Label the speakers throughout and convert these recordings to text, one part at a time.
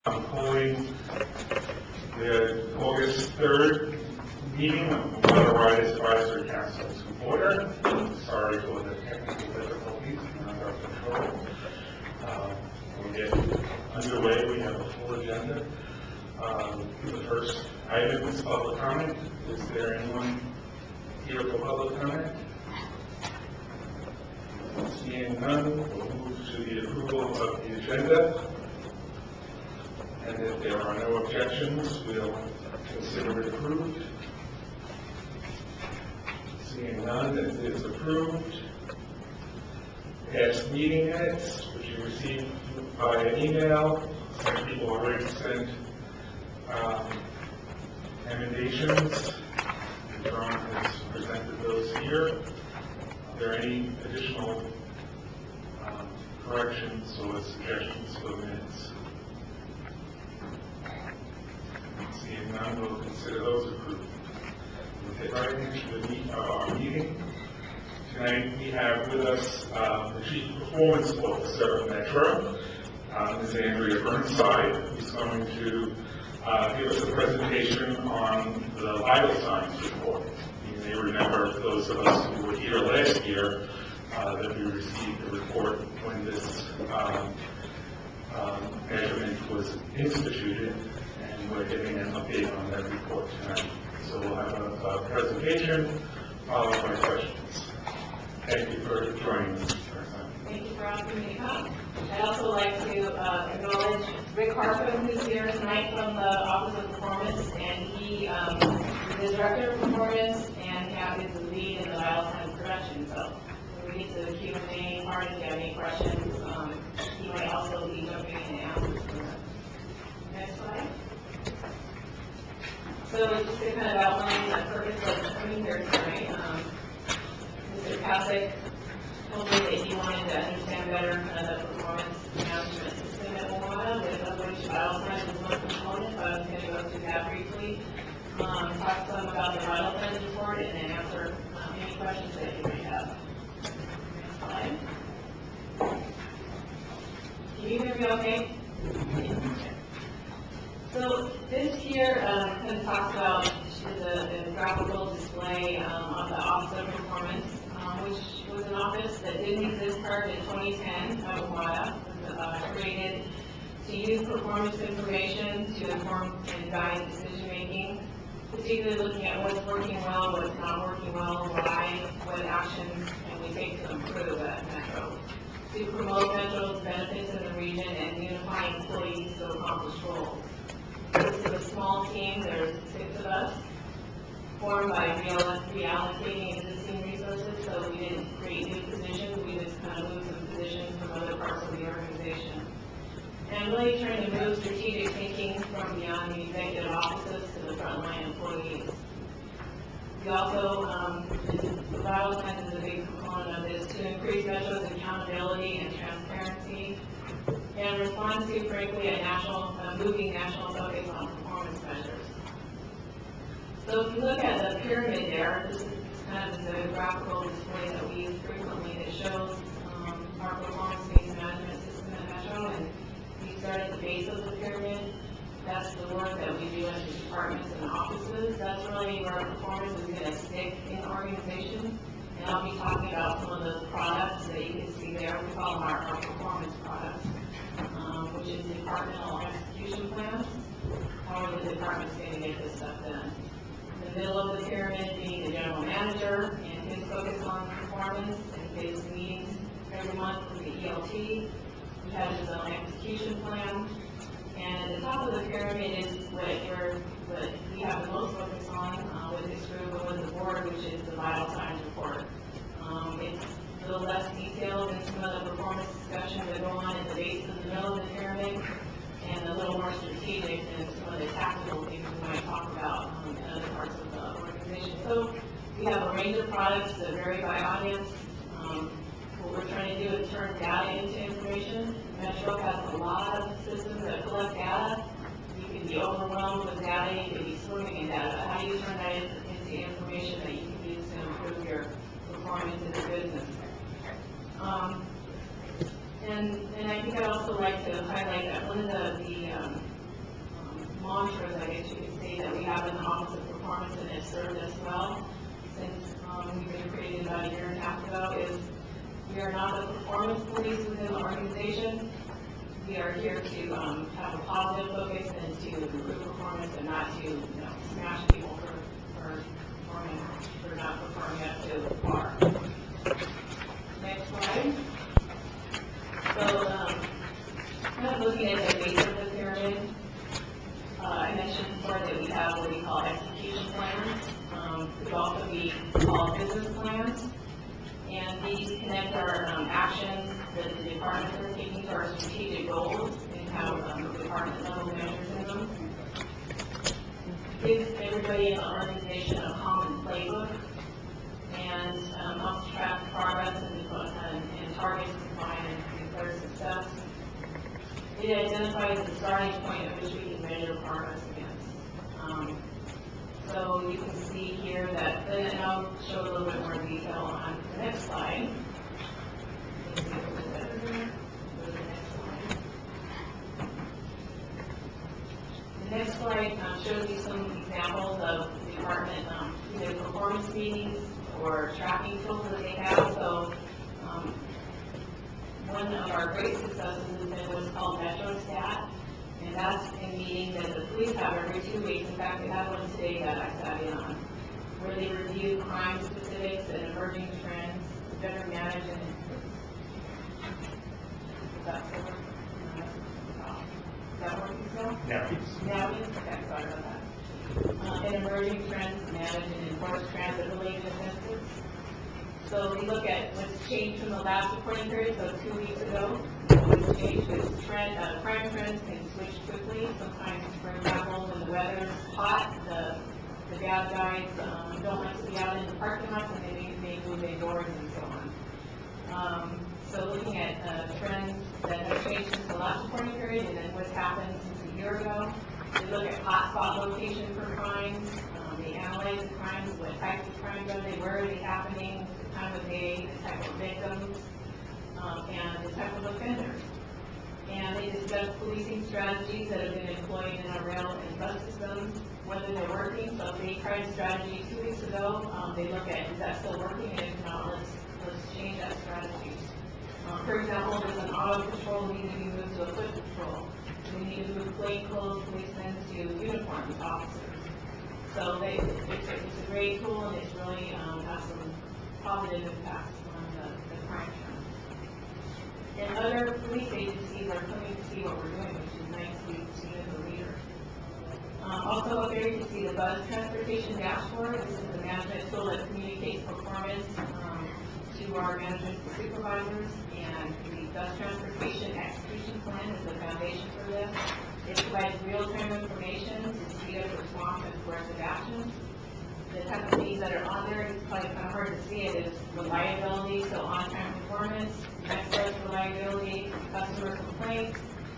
Speaker 1: I'm calling the August 3rd meeting of the Water Rights Advisory Council to order. Sorry for the technical difficulties, under our control. We'll get underway. We have a full agenda. The first item is public comment. Is there anyone here for public comment? Seeing none, we'll move to the approval of the agenda. And if there are no objections, we'll consider it approved. Seeing none, it is approved. Past meeting minutes, which you received via email. Some people already sent emendations. John has presented those here. Are there any additional corrections or suggestions for the minutes? Seeing none, we'll consider those approved. We'll get right into our meeting. Tonight we have with us the Chief Performance Officer of Metro, Ms. Andrea Burnside, who's going to give us a presentation on the vital signs report. You may remember, those of us who were here last year, that we received a report when this measurement was instituted, and we're getting an update on that report tonight. So we'll have a presentation followed by questions. Thank you for joining us.
Speaker 2: Thank you for asking me to come. I'd also like to acknowledge Rick Harper, who's here tonight from the Office of Performance, and he is Director of Performance and happens to lead in the vital signs prevention. So when we get to the Q&A part, if you have any questions, he might also be jumping in and answers for them. Next slide. So just to kind of outline the purpose of coming here tonight, Mr. Kasich told me that he wanted to understand better the performance management system at WMATA, of which vital signs is one component. So I was going to go through that briefly, talk some about the vital signs report, and then answer any questions that you may have. Next slide. Can you hear me okay? So this here kind of talks about the graphical display of the Office of Performance, which was an office that didn't exist prior to 2010 at WMATA. It was created to use performance information to inform and guide decision making, particularly looking at what's working well, what's not working well, why, what actions can we take to improve at Metro, to promote Metro's benefits in the region and unify employees to accomplish goals. This is a small team. There's 6 of us, formed by reallocating existing resources, so we didn't create new positions. We just kind of moved some positions from other parts of the organization. And really trying to move strategic thinking from beyond the executive offices to the frontline employees. We also, the vital signs is a big component of this, to increase Metro's accountability and transparency, and respond to, frankly, a moving national focus on performance measures. So if you look at the pyramid there, this is kind of the graphical display that we use frequently that shows our performance-based management system at Metro, and we start at the base of the pyramid. That's the work that we do in the departments and offices. That's really where performance is going to stick in the organization. And I'll be talking about some of those products that you can see there. We call them our performance products, which is departmental execution plans. How are the departments going to get this stuff done? In the middle of the pyramid being the general manager and his focus on performance and his meetings every month with the ELT. He has his own execution plan. And at the top of the pyramid is what we have the most focus on with this group and with the board, which is the vital signs report. It's a little less detailed than some of the performance discussions that go on at the base of the middle of the pyramid, and a little more strategic than some of the tactical things we might talk about in other parts of the organization. So we have a range of products that vary by audience. What we're trying to do is turn data into information. Metro has a lot of systems that collect data. You can be overwhelmed with data, you can be swimming in data. How do you turn that into information that you can use to improve your performance in the business? And I think I'd also like to highlight that one of the served us well since we've been created about a year and a half ago is we are not the performance police within the organization. We are here to have a positive focus and to improve performance and not to smash people for not performing up to par. Next slide. So, kind of looking at the base of the pyramid, I mentioned before that we have what we call execution plans. Could also be called business plans. And these connect our actions that the departments are taking to our strategic goals and have department level measures in them. Gives everybody in the organization a common playbook and helps track progress and targets defined and declare success. It identifies the starting point at which we can measure progress against. So you can see here that, and I'll show a little bit more detail on the next slide. The next slide shows you some examples of department either performance meetings or tracking tools that they have. So one of our great successes has been what's called MetroStat, and that's a meeting that the police have every 2 weeks. In fact, we had one today that I sat in on, where they review crime specifics and emerging trends to better manage and is that working still? Now, okay, sorry about that. And emerging trends to manage and enforce transit-related offenses. So we look at what's changed from the last reporting period, so 2 weeks ago. What's changed is crime trends can switch quickly. Sometimes, for example, when the weather's hot, the bad guys don't like to be out in the parking lots and they may move indoors and so on. So looking at trends that have changed since the last reporting period and then what's happened since a year ago. We look at hotspot location for crimes. They analyze the crimes, what types of crimes are they, where are they happening, the time of day, the type of victims, and the type of offenders. And they discuss policing strategies that have been employed in our rail and bus systems, whether they're working. So if they tried a strategy 2 weeks ago, they look at, is that still working? And if not, let's change that strategy. For example, does an auto patrol need to be moved to a foot patrol? Do we need to move plainclothes policemen to uniformed officers? So it's a great tool, and it's really has some positive impacts on the crime trend. And other police agencies are coming to see what we're doing, which is nice to be seen as a leader. Also up there, you can see the bus transportation dashboard. This is the management tool that communicates performance to our managers and supervisors, and the bus transportation execution plan is the foundation for this. It provides real-time information to speed up response and corrective action. The type of things that are on there, it's probably kind of hard to see it, is reliability, so on-time performance, next best reliability, customer complaints,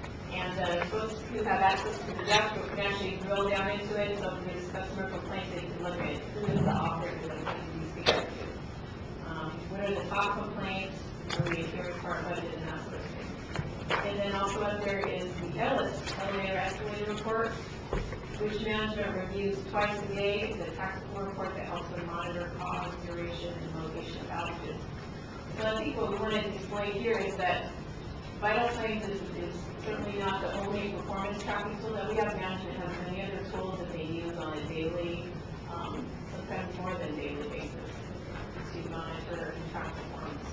Speaker 2: and folks who have access to the dashboard can actually drill down into it. So if there's customer complaints, they can look at who is the operator that needs to be speaking to. What are the top complaints, are we adhering to our budget, and that sort of thing. And then also up there is the ELIS, elevator escalator report, which management reviews twice a day. It's a tactical report that helps them monitor cause, duration, and location of outages. So I think what we want to display here is that Vital Signs is certainly not the only performance tracking tool that we have. Management has many other tools that they use on a daily, sometimes more than daily basis to monitor and track performance.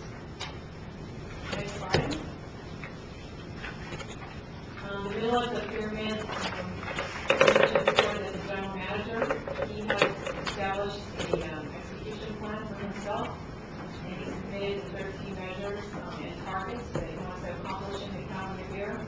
Speaker 2: Next slide. The middle of the pyramid, mentioned before that the general manager, he has established an execution plan for himself, and he's committed to 13 measures and targets that he wants to accomplish in the calendar year.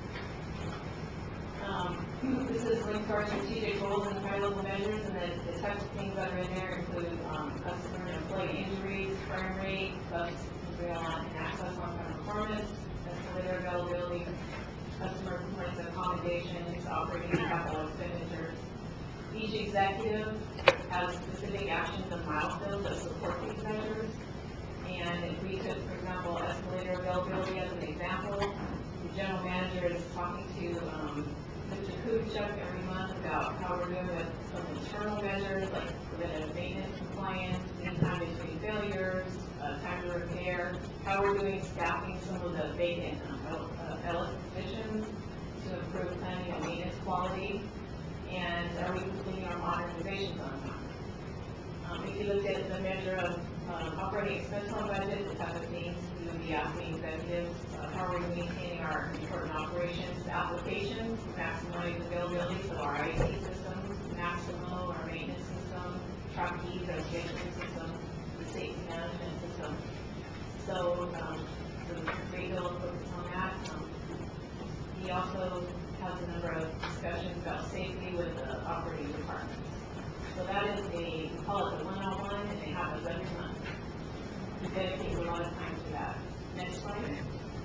Speaker 2: This is linked to our strategic goals and high-level measures, and the types of things that are in there include customer and employee injuries, crime rate, bus rail and access on-time performance, escalator availability, customer complaints and accommodations, operating capital expenditures. Each executive has specific actions and milestones that support these measures. And if we took, for example, escalator availability as an example, the general manager is talking to Mr. Kubchuk every month about how we're doing with some internal measures, like preventive maintenance compliance, mean time between failures, time to repair, how we're doing staffing some of the vacant LS positions to improve planning and maintenance quality, and are we completing our modernizations on time? If you look at the measure of operating expense on budget, the type of things we would be asking executives, how are we maintaining our important operations, applications, maximize availability, so our IT systems, Maximo, our maintenance system, truck keys, our scheduling system, the safety management system. So, there's a great deal of focus on that. He also has a number of discussions about safety with the operating departments. So that is we call it the 101, and it happens every month. We dedicate a lot of time to that. Next slide.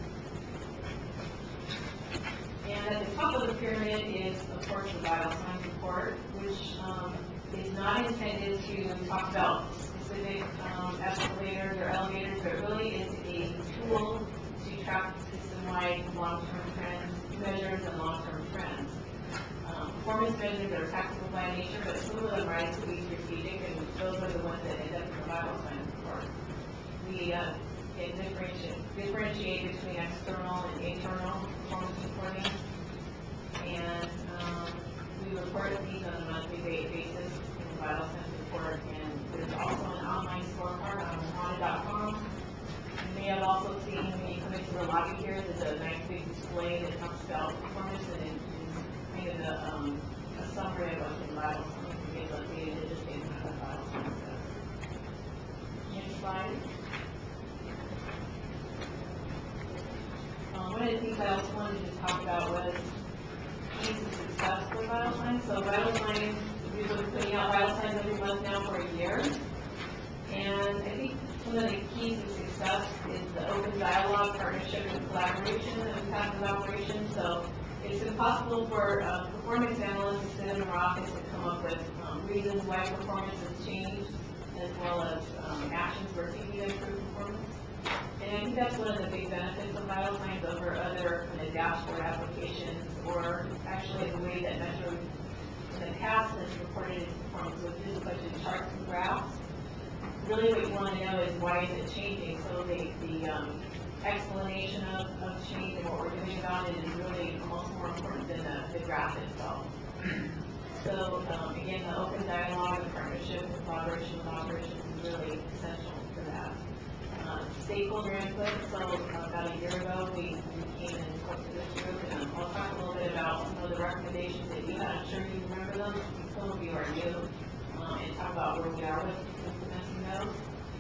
Speaker 2: And at the top of the pyramid is, of course, the vital signs report, which is not intended to talk about specific escalators or elevators, but really is a tool to track system-wide long-term trends, measures and long-term trends. Performance measures are tactical by nature, but some of them rise to be strategic, and those are the ones that end up in the vital signs report. We differentiate between external and internal performance reporting, and we report these on a monthly basis in the vital signs report, and there's also an online scorecard on Moana.com. You may have also seen when you come into the lobby here, there's a nice big display that talks about performance, and it kind of a summary of what's in vital signs and gives updated just based on the vital signs does. Next slide. One of the things I also wanted to talk about was keys to success for vital signs. So vital signs, we've been putting out vital signs every month now for a year. And I think some of the keys to success is the open dialogue, partnership, and collaboration that we've had with operations. So it's impossible for performance analysts to sit in our office and come up with reasons why performance has changed, as well as actions we're taking to improve performance. And I think that's one of the big benefits of vital signs over other kind of dashboard applications, or actually the way that Metro in the past has reported its performance with just a bunch of charts and graphs. Really what you want to know is why is it changing, so the explanation of change and what we're doing about it is really almost more important than the graph itself. So again, the open dialogue, the partnership, the collaboration with operations is really essential for that. Stakeholder input, so about a year ago we came and spoke to this group, and I'll talk a little bit about some of the recommendations that you had. I'm sure you remember them, some of you are new, and talk about where we are with implementing those.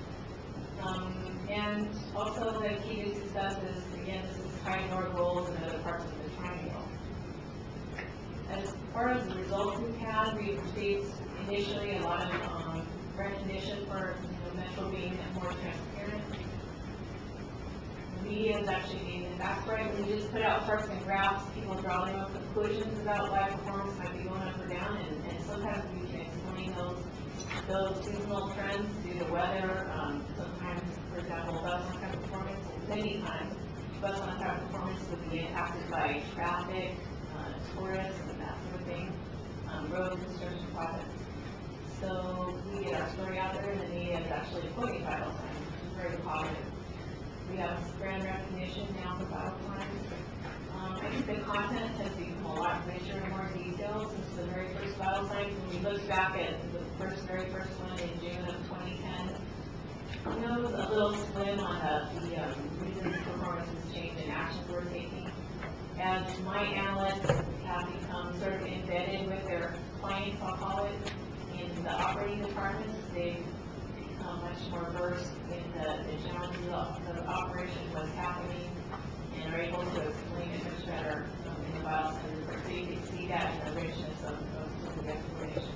Speaker 2: And also the key to success is, again, this is tying our goals and other parts of the triangle. As far as the results we've had, we've received initially a lot of recognition for Metro being more transparent. The media is actually being, and that's right, when you just put out charts and graphs, people draw their own conclusions about why performance might be going up or down, and sometimes we can explain those seasonal trends due to weather. Sometimes, for example, bus on time performance, many times, bus on time performance would be impacted by traffic, tourists, and that sort of thing, road construction projects. So we get our story out there, and the media is actually quoting vital signs, which is very positive. We have brand recognition now for vital signs. I think the content has become a lot richer and more detailed since the very first vital signs. When we look back at the very first one in June of 2010, it was a little slim on the reasons performance has changed and actions we're taking. As my analysts have become sort of embedded with their clients, I'll call it, in the operating departments, they've become much more versed in the challenges of operation, what's happening, and are able to explain it much better in the vital signs report. So you can see that in the richness of some of the explanation.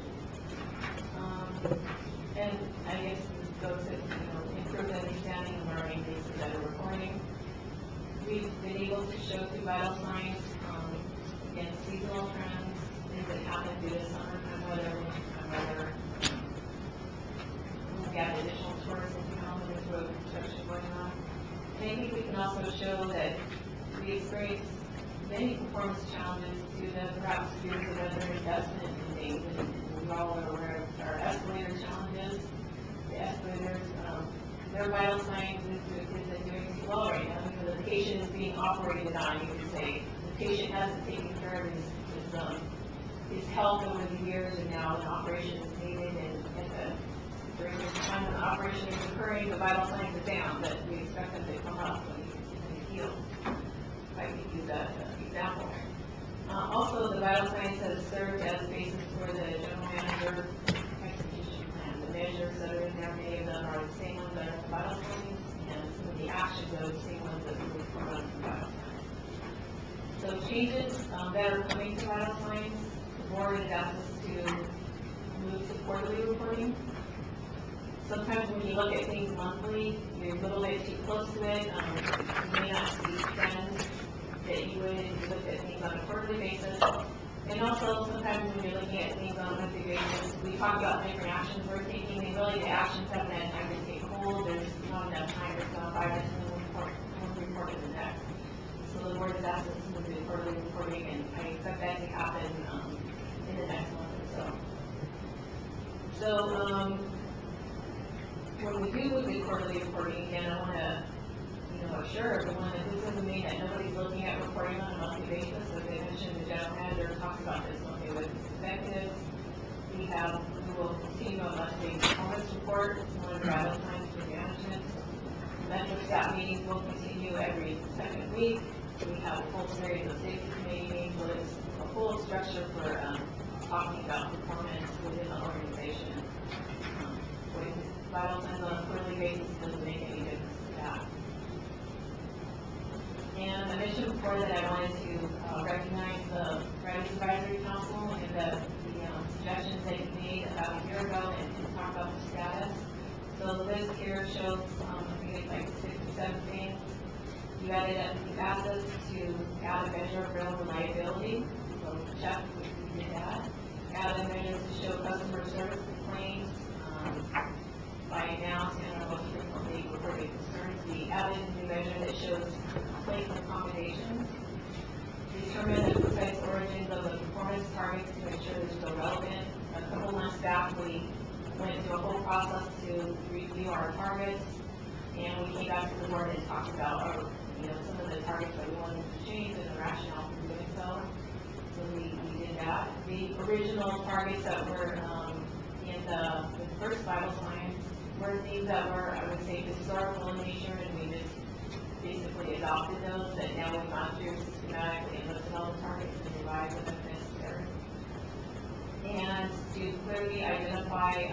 Speaker 2: And I guess those that improve understanding and learning leads to better reporting. We've been able to show through vital signs again, seasonal trends, things that happen due to summertime weather, wintertime weather. We have additional tourism when there's road construction going on. And I think we can also show that we experience many performance challenges due to perhaps fears of underinvestment in things. And we all are aware of our escalator challenges. The escalators, their vital signs is that doing too well right now. Because the patient is being operated on, you could say. The patient hasn't taken care of his health over the years, and now an operation is needed. And during this time when the operation is occurring, the vital signs are down, but we expect them to come up when he heals. If I could use that example. Also, the vital signs have served as a basis for the general manager execution plan. The measures that are in there, many of them are the same ones that are in the vital signs, and some of the actions are the same ones that we put on the vital signs. So changes that are coming to vital signs, the board has asked us to move to quarterly reporting. Sometimes when you look at things monthly, you're a little bit too close to it. You may not see trends that you would if you looked at things on a quarterly basis. And also, sometimes when you're looking at things on a monthly basis, we talk about different actions we're taking, and really the actions haven't had time to take hold. There's not enough time. There's not 5 minutes one report to the next. So the board has asked us to move to quarterly reporting, and I expect that to happen in the next month or so. So, when we do move to quarterly reporting, again, I want to, assure everyone that this doesn't mean that nobody's looking at reporting on a monthly basis. As I mentioned, the general manager talks about this monthly with his executives. We will continue a monthly performance report. It's one of the vital signs for management. Mentor staff meetings will continue every second week. We have a full series of safety committee meetings, so it's a full structure for talking about performance within the organization. With vital signs on a quarterly basis doesn't make any difference to that. And I mentioned before that I wanted to recognize the Writers Advisory Council and the suggestions that you made about a year ago and talk about the status. So the list here shows, I think it's like 6 or 7 things. You asked us to add a measure of rail reliability. So check if we did that. Add a measure to show customer service complaints by announced and most frequently reported concerns. We added a new measure that shows complaints and accommodations. Determine the precise origins of the performance targets to make sure they're still relevant. A couple months back, we went through a whole process to review our targets, and we came back to the board and talked about some of the targets that we wanted to change and the rationale for doing so. So we did that. The original targets that were in the first vital signs were things that were, I would say, historical in nature, and we just basically adopted those, that now we've gone through systematically and looked at all the targets and revised them if necessary. And to clearly identify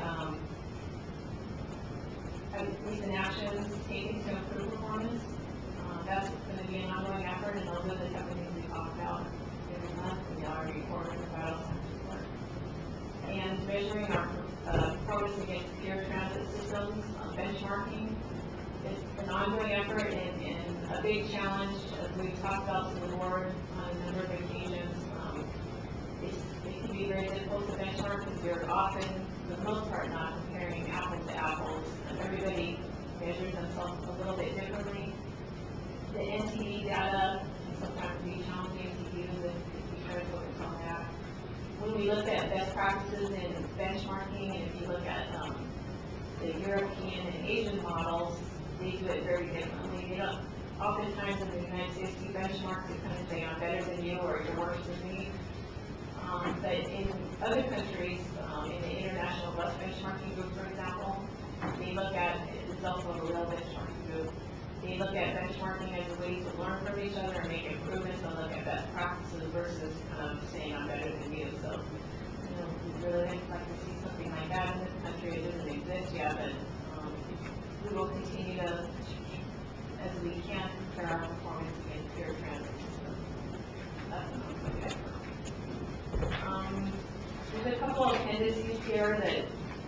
Speaker 2: recent actions taken to improve performance. That's going to be an ongoing effort, and those are the type of things we talk about every month in our report, the vital signs report. And measuring our performance against peer transit systems, benchmarking. It's an ongoing effort and a big challenge, as we've talked about to the board on a number of occasions. It can be very difficult to benchmark because you're often, for the most part, not comparing apples to apples. Everybody measures themselves a little bit differently. The NTD data can sometimes be challenging to use if you try to focus on that. When we look at best practices in benchmarking, and if you look at the European and Asian models, they do it very differently. They don't, oftentimes in the United States, you benchmark to kind of say, I'm better than you or you're worse than me. But in other countries, in the International Bus Benchmarking Group, for example, they look at, it's also a real benchmarking group, they look at benchmarking as a way to learn from each other and make improvements and look at best practices versus saying I'm better than you. So, we really like to see something like that in this country. It doesn't exist yet, but we will continue to, as we can, compare our performance against peer transit systems. That's an ongoing effort. There's a couple of appendices here that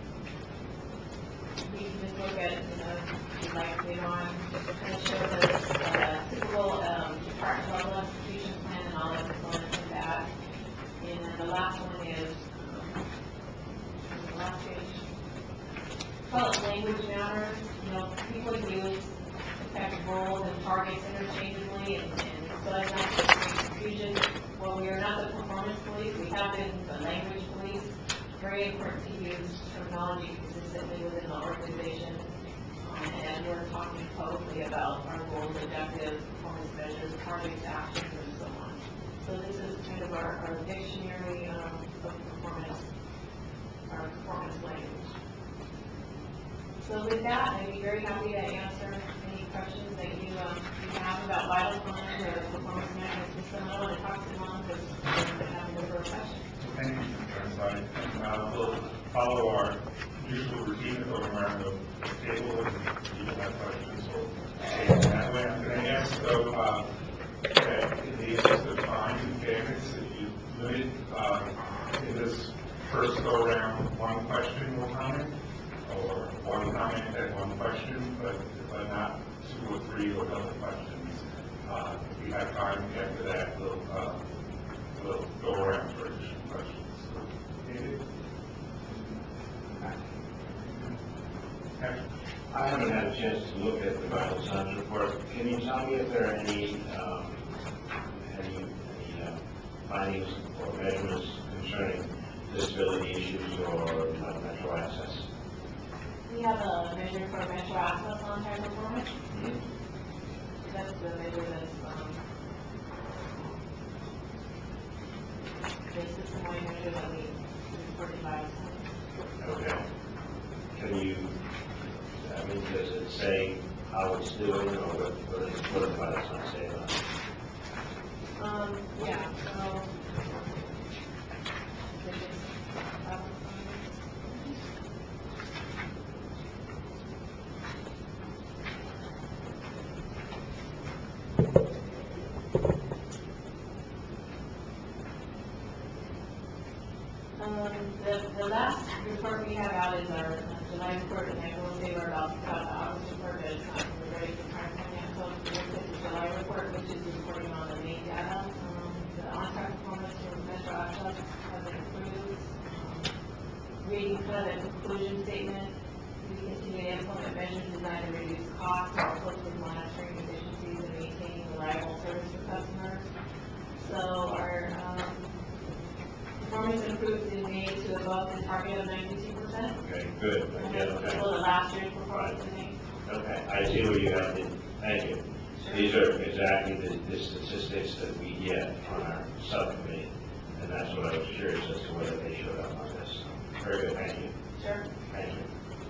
Speaker 2: we can just look at, if you'd like later on, just to kind of show the typical department level execution plan and all the components of that. And then the last one is the last page. Call it language matters. People use the type of roles and targets interchangeably, and so I'd like to confusion. Well, we are not the performance police, we have been the language police. Very important to use terminology consistently within the organization. And we're talking publicly about our goals, objectives, performance measures, targets, actions, and so on. So this is kind of our dictionary of performance, our performance language. So with that, I'd be very happy to answer any questions that you have about vital signs or the performance management system. I want to talk to Mom because I'm having a question.
Speaker 1: Thank you, Mr. Chairman. We'll follow our usual routine of going around the table and people have questions or that way. I'm going to ask, though, that in the interest of time and fairness, if you limit in this first go-around one question or comment, or one comment and one question, but not two or three or other questions. If we have time after that, we'll go around for additional questions. David?
Speaker 3: I haven't had a chance to look at the vital signs report. Can you tell me if there are any findings or measurements concerning disability issues or metro access?
Speaker 2: We have a measure for metro access on-time performance. That's the measure that's the system-wide measure that we reported by.
Speaker 3: Okay. Can you, does it say how it's doing, or what the vital signs say about it?
Speaker 2: Yeah, so, the last report we have out is our July report, and I will say we're about to put out the August report, but it's not ready for prime time yet. So we'll look at the July report, which is reporting on the main data. The on-time performance for metro access has improved. Reading kind of the conclusion statement, we continue to implement measures designed to reduce costs while closely monitoring efficiencies and maintaining reliable service for customers. So our performance improved in May to above the target of 92%.
Speaker 3: Okay, good. Okay.
Speaker 2: Well, the last year's performance in May.
Speaker 3: Okay, I see where you have it. Thank you. These are exactly the statistics that we get on our subcommittee, and that's what I was curious as to whether they showed up on this. Very good, thank you.
Speaker 2: Sure.
Speaker 3: Thank you.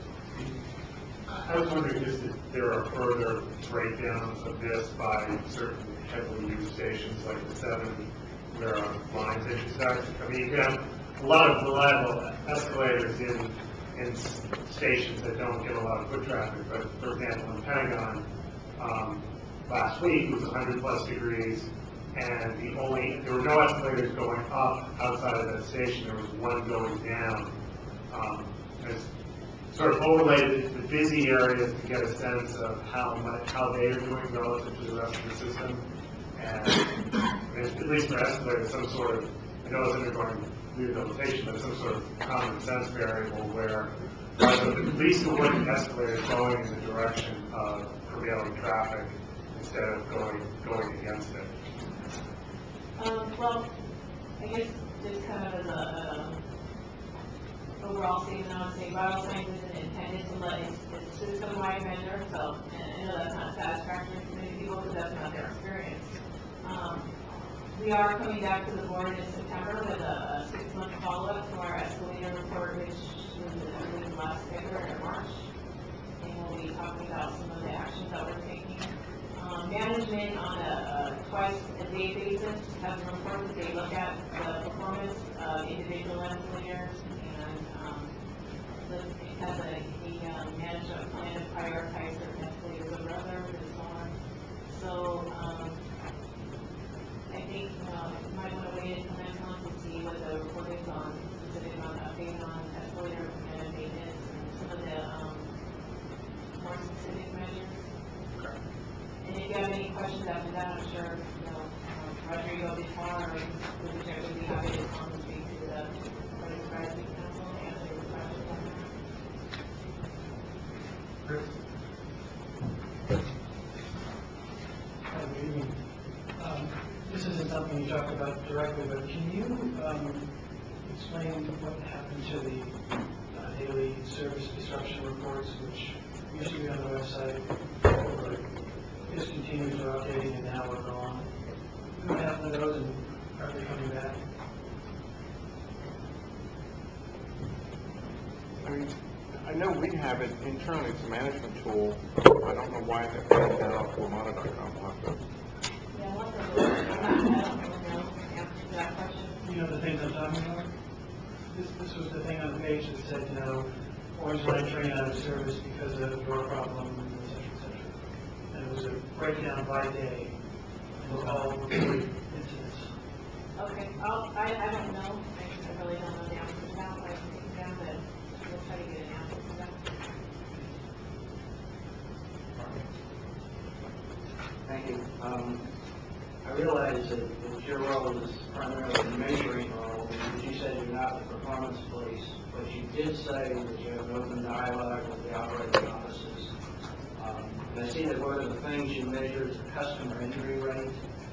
Speaker 4: I was wondering just if there are further breakdowns of this by certain heavily used stations like the 7 where lines intersect. I mean, you can have a lot of reliable escalators in stations that don't get a lot of foot traffic, but for example in Pentagon, last week it was 100 plus degrees, and there were no escalators going up outside of that station. There was one going down. It's sort of overlaid the busy areas to get a sense of how they are doing relative to the rest of the system. And at least for escalators, some sort of, I know it's undergoing rehabilitation, but some sort of common sense variable where at least the wooden escalator is going in the direction of prevailing traffic instead of going against it.
Speaker 2: Well, I guess just kind of as a overall statement, I would say vital signs isn't intended to let it's system-wide measure, so and I know that's not satisfactory to many people because that's not their experience. We are coming back to the board in September with a 6-month follow-up to our escalator report, which was I believe last February or March, and we'll be talking about some of the actions that we're taking. Management on a twice-a-day basis has a report that they look at the performance of individual escalators and has a management plan to prioritize certain escalators over others and so on. So I think you might want to wait until next month to see what the report is on, specific on update on escalator and maintenance and some of the more specific measures. And if you have any questions after that, I'm sure Rodrigo Vitar or the
Speaker 5: you talked about directly, but can you explain what happened to the daily service disruption reports, which used to be on the website, but discontinued or updating, and now are gone? What happened to those, and are they coming back?
Speaker 6: I mean, I know we have it internally, it's a management tool. I don't know why it's not down for Monada.com. We'll have to.
Speaker 2: Yeah, what's the, I don't know, answer that question.
Speaker 5: You know the things I'm talking about? This was the thing on the page that said, you know, Orange Line train out of service because of a door problem, et cetera, et cetera. And it was a breakdown by day, and all reported incidents.
Speaker 2: Okay, I don't know, I really don't know the answer to that, I think down, but we'll try to get an answer to that.
Speaker 7: Thank you. I realize that your role is primarily a measuring role, because you said you're not the performance police, but you did say that you have an open dialogue with the operating offices. And I see that one of the things you measure is the customer injury rate.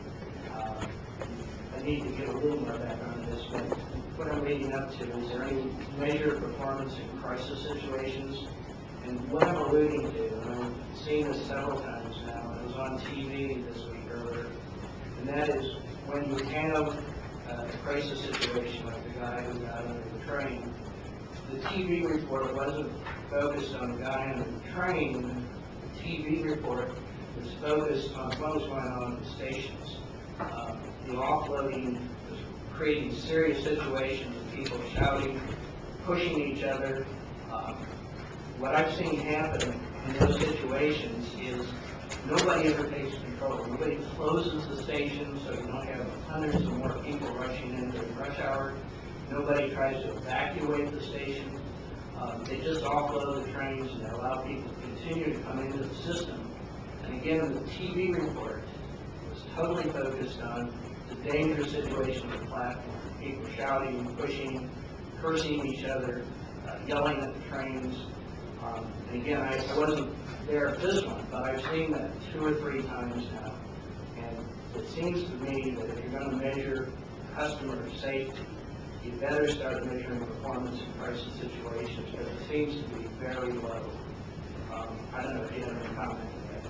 Speaker 7: I need to get a little more background on this, but what I'm leading up to, is there any measure of performance in crisis situations? And what I'm alluding to, and I've seen this several times now, and it was on TV this week earlier, and that is when you have a crisis situation like the guy who got under the train, the TV report wasn't focused on the guy under the train. The TV report was focused on what was going on at the stations. The offloading was creating serious situations of people shouting, pushing each other. What I've seen happen in those situations is nobody ever takes control. Nobody closes the station so you don't have hundreds of more people rushing in during rush hour. Nobody tries to evacuate the station. They just offload the trains and they allow people to continue to come into the system. And again, the TV report was totally focused on the dangerous situation of the platform. People shouting, pushing, cursing each other, yelling at the trains. And again, I wasn't there at this one, but I've seen that 2 or 3 times now. And it seems to me that if you're going to measure customer safety, you better start measuring performance in crisis situations, because it seems to be very low. I don't know if you have any comment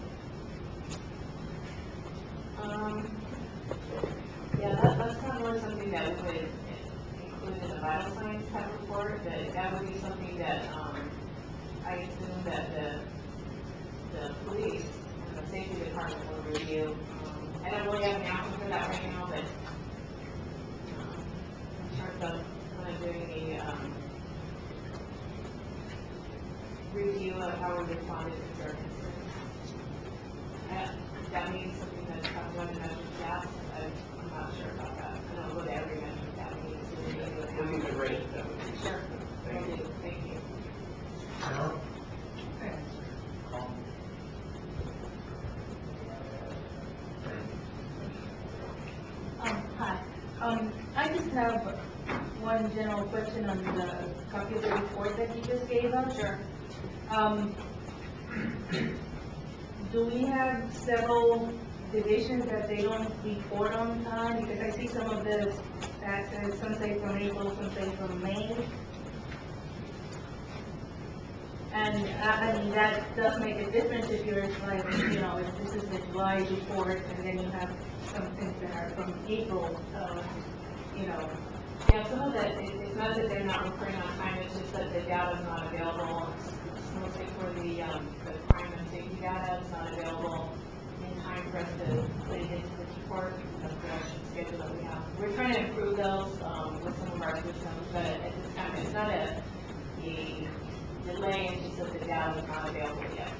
Speaker 7: on that.
Speaker 2: Yeah, that's probably something that we would include in the vital signs type report, that would be something that, I assume that the police and the safety department will review. I don't really have an answer for that right now, but in terms of kind of doing a review of how we responded to certain incidents. That means something that's probably measured gas. I'm not sure about that. I don't know what every measure that means.
Speaker 7: Looking to raise it, that would be
Speaker 2: Sure.
Speaker 7: Thank you.
Speaker 2: Thank you.
Speaker 8: Hi. I just have one general question on the copy of the report that you just gave us.
Speaker 2: Sure.
Speaker 8: Do we have several divisions that they don't report on time? Because I see some of the taxes, some say from April, some say from May. And I mean, that does make a difference if you're like, you know, if this is the July report and then you have some things that are from April, you know.
Speaker 2: Yeah, some of that, it's not that they're not reporting on time, it's just that the data is not available. It's mostly for the crime and safety data, it's not available in time for us to put it into this report, the production schedule that we have. We're trying to improve those with some of our systems, but at this time, it's not a delay, it's just that the data is not available yet.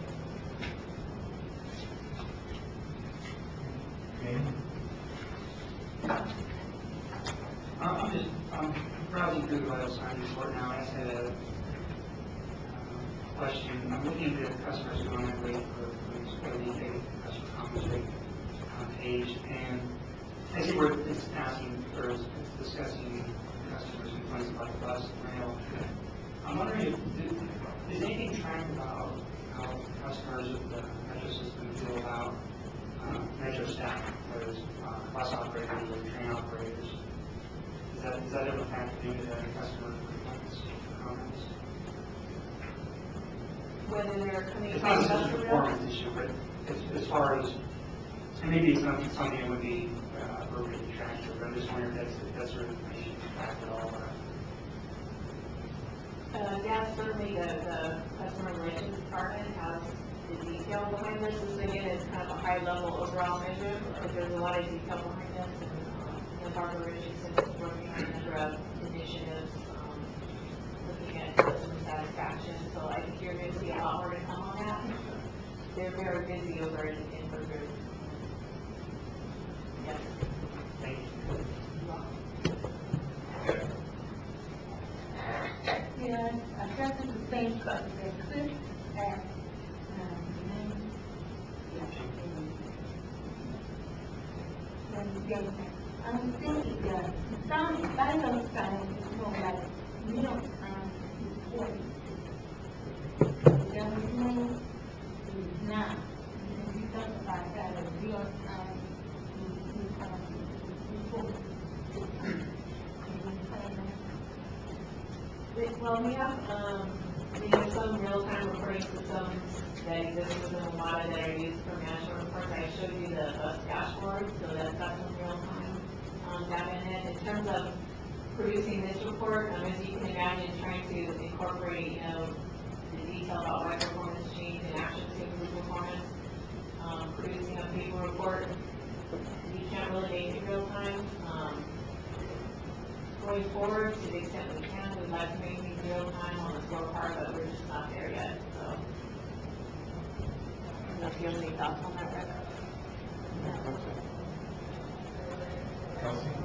Speaker 9: I'm browsing through the vital signs report now. I just had a question. I'm looking at the customers who are wait for the customer comments rate page, and I see where it's asking for, it's discussing customers' complaints about the bus and rail. I'm wondering is anything tracked about how customers of the metro system feel about measure staff, whether it's bus operators or train operators. Is that ever factored into the customer complaints or comments?
Speaker 2: Whether they're coming
Speaker 9: It's
Speaker 2: from
Speaker 9: not just a
Speaker 2: industrial.
Speaker 9: performance issue, but as far as, and maybe it's not something that would be appropriately tracked, but I'm just wondering if that's sort of information tracked at all.
Speaker 2: Yeah, certainly the customer relations department has the detail behind this. This again is kind of a high level overall measure, but there's a lot of detail behind this. And Barbara Richardson is working on a number of initiatives, looking at customer satisfaction. So I think you're going to see a lot more to come on that. They're very busy over in Berger. Yes.
Speaker 9: Thank you.
Speaker 8: Yes, I just the same question that Chris asked. I'm thinking that some vital signs is more like mealtime reporting. That means is not. You talk about that as real-time report.
Speaker 2: Well, we have some real-time reporting systems that exist within WMATA that are used for management reports. I showed you the bus dashboard, so that's got some real-time data in it. In terms of producing this report, as you can imagine, trying to incorporate, the detail about why performance change and actions to improve performance, producing a paper report, we can't really make it real-time. Going forward, to the extent we can, we'd like to make these real time on the scorecard, but we're just not there yet, so. If you have any thoughts on that, Rick?
Speaker 1: Kelsey?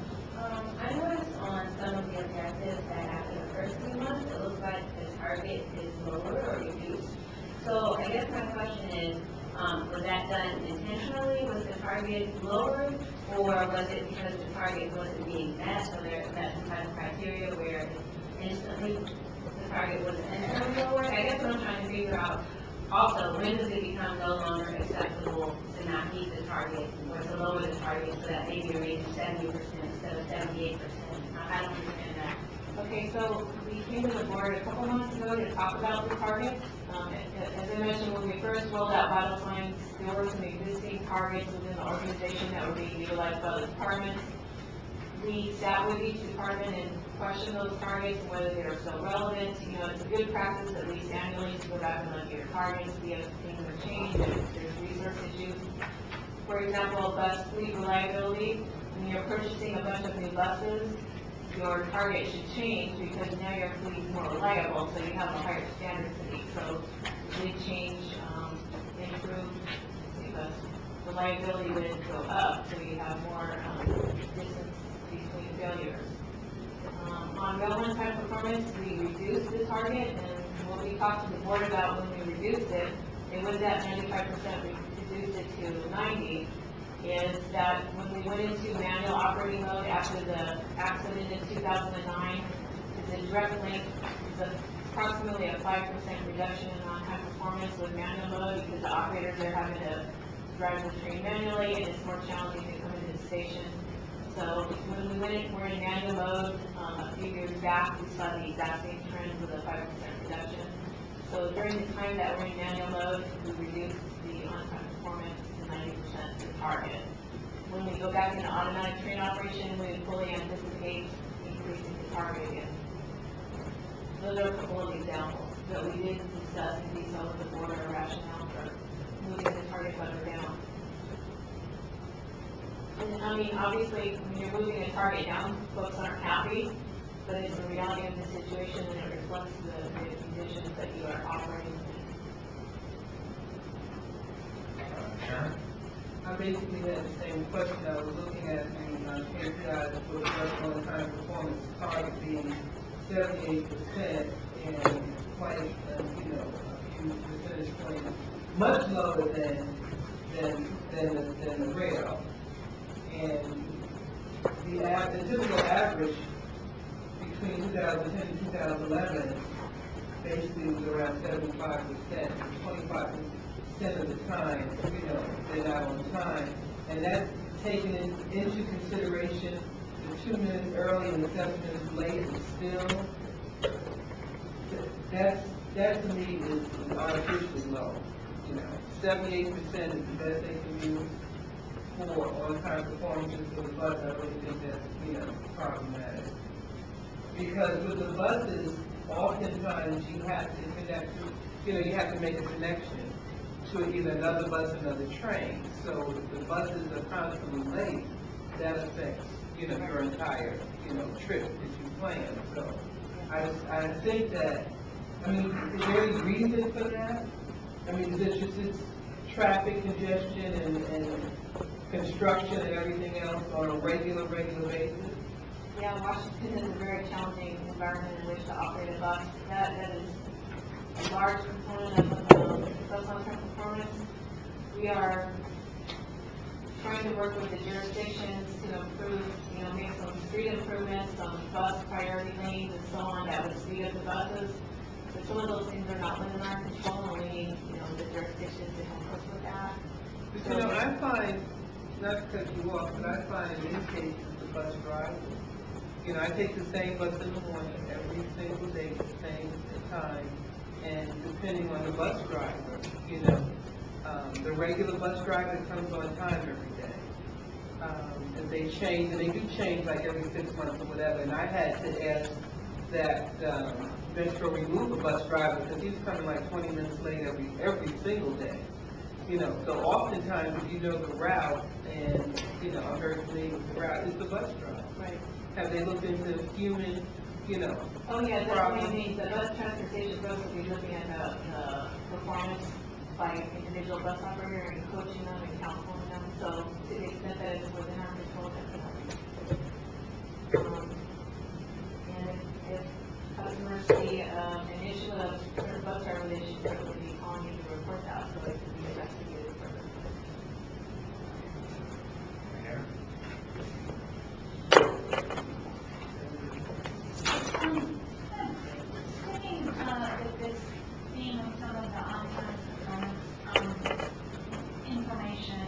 Speaker 10: I noticed on some of the objectives that after the first 3 months, it looks like the target is lower or reduced. So I guess my question is, was that done intentionally? Was the target lowered? Or was it because the target wasn't being met? So that's some type of criteria where instantly the target was intentionally lowered? I guess what I'm trying to figure out also, when does it become no longer acceptable to not meet the target or to lower the target so that maybe you're making 70% instead of 78%? I don't understand that.
Speaker 2: Okay, so we came to the board a couple months ago to talk about the targets. As I mentioned, when we first rolled out Vital Signs, there were some existing targets within the organization that were being utilized by the departments. We sat with each department and questioned those targets and whether they are still relevant. It's a good practice at least annually to go back and look at your targets, see if things have changed, if there's resource issues. For example, bus fleet reliability. When you're purchasing a bunch of new buses, your target should change because now your fleet is more reliable, so you have a higher standard to meet. So we change, improve, because reliability would go up, so you have more distance between failures. On rail on-time performance, we reduced the target, and what we talked to the board about when we reduced it, it was at 95%, we reduced it to 90%. Is that when we went into manual operating mode after the accident in 2009, it's a direct link, it's approximately a 5% reduction in on-time performance with manual mode because the operators are having to drive the train manually and it's more challenging to come into the station. So when we're in manual mode, a few years back, we saw the exact same trend with a 5% reduction. So during the time that we're in manual mode, we reduced the on-time performance to 90% the target. When we go back into automatic train operation, we fully anticipate increasing the target again. Those are a couple of examples, but we did discuss in detail with the board our rationale for moving the target level down. And obviously, when you're moving a target down, folks aren't happy, but it's the reality of the situation and it reflects the conditions that you are operating in.
Speaker 1: Sharon?
Speaker 11: I basically had the same question. I was looking at the KPIs for the first on-time performance target being 78% and quite, a few percentage points, much lower than the rail. And the typical average between 2010 and 2011 basically was around 75%, 25% of the time, they're not on time. And that's taken into consideration, the 2 minutes early and the 7 minutes late is still, that to me is artificially low. 78% is the best they can use for on-time performances for the bus. I really think that's, problematic. Because with the buses, oftentimes you have to connect, you have to make a connection to either another bus or another train. So if the buses are constantly late, that affects, your entire, trip that you plan. So I think that, is there any reason for that? Is it just this traffic congestion and construction and everything else on a regular basis?
Speaker 2: Yeah, Washington is a very challenging environment in which to operate a bus. That is a large component of bus on-time performance. We are trying to work with the jurisdictions to improve, make some street improvements, some bus priority lanes and so on that would speed up the buses. But some of those things are not within our control, and we need, the jurisdictions to help us with that.
Speaker 11: But I find, not to cut you off, but I find in many cases the bus drivers, I take the same bus in the morning every single day, the same time, and depending on the bus driver, the regular bus driver comes on time every day. And they change, and they do change like every 6 months or whatever, and I had to ask that Metro remove a bus driver because he's coming like 20 minutes late every single day. So oftentimes if you know the route, and, I'm very familiar with the route, it's the bus driver.
Speaker 2: Right.
Speaker 11: Have they looked into human,
Speaker 2: Oh, yeah, definitely. The bus transportation folks will be looking at the performance by individual bus operator and coaching them and counseling them. So to the extent that it's within our control, definitely. And if customers see an issue with a bus driver, they should certainly be calling you to report that so it can be investigated further.
Speaker 8: Sticking with this theme of some of the on-time performance information,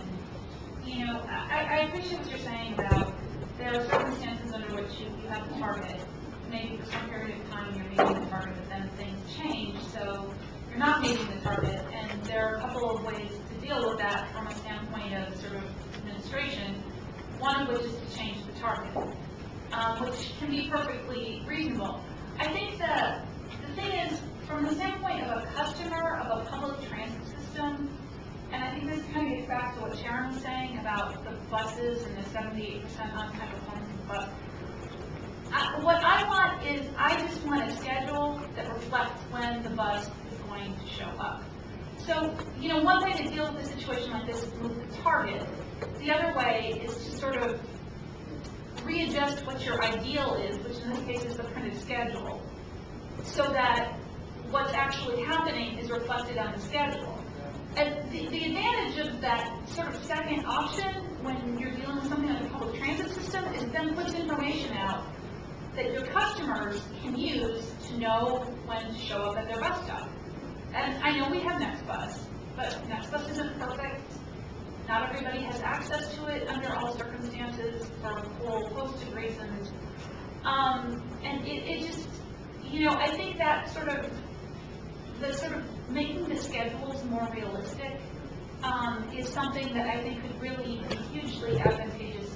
Speaker 8: I appreciate what you're saying about there are circumstances under which you have a target. Maybe for some period of time you're meeting the target, but then things change, so you're not meeting the target. And there are a couple of ways to deal with that from a standpoint of sort of administration. One of which is to change the target, which can be perfectly reasonable. I think the thing is, from the standpoint of a customer of a public transit system, and I think this kind of gets back to what Sharon was saying about the buses and the 78% on-time performance of the bus. What I want is, I just want a schedule that reflects when the bus is going to show up. So, one way to deal with a situation like this is move the target. The other way is to sort of readjust what your ideal is, which in this case is the printed schedule, so that what's actually happening is reflected on the schedule. And the advantage of that sort of second option when you're dealing with something like a public transit system is it then puts information out that your customers can use to know when to show up at their bus stop. And I know we have NextBus, but NextBus isn't perfect. Not everybody has access to it under all circumstances for a whole host of reasons. And it just, I think that sort of making the schedules more realistic is something that I think could really be hugely advantageous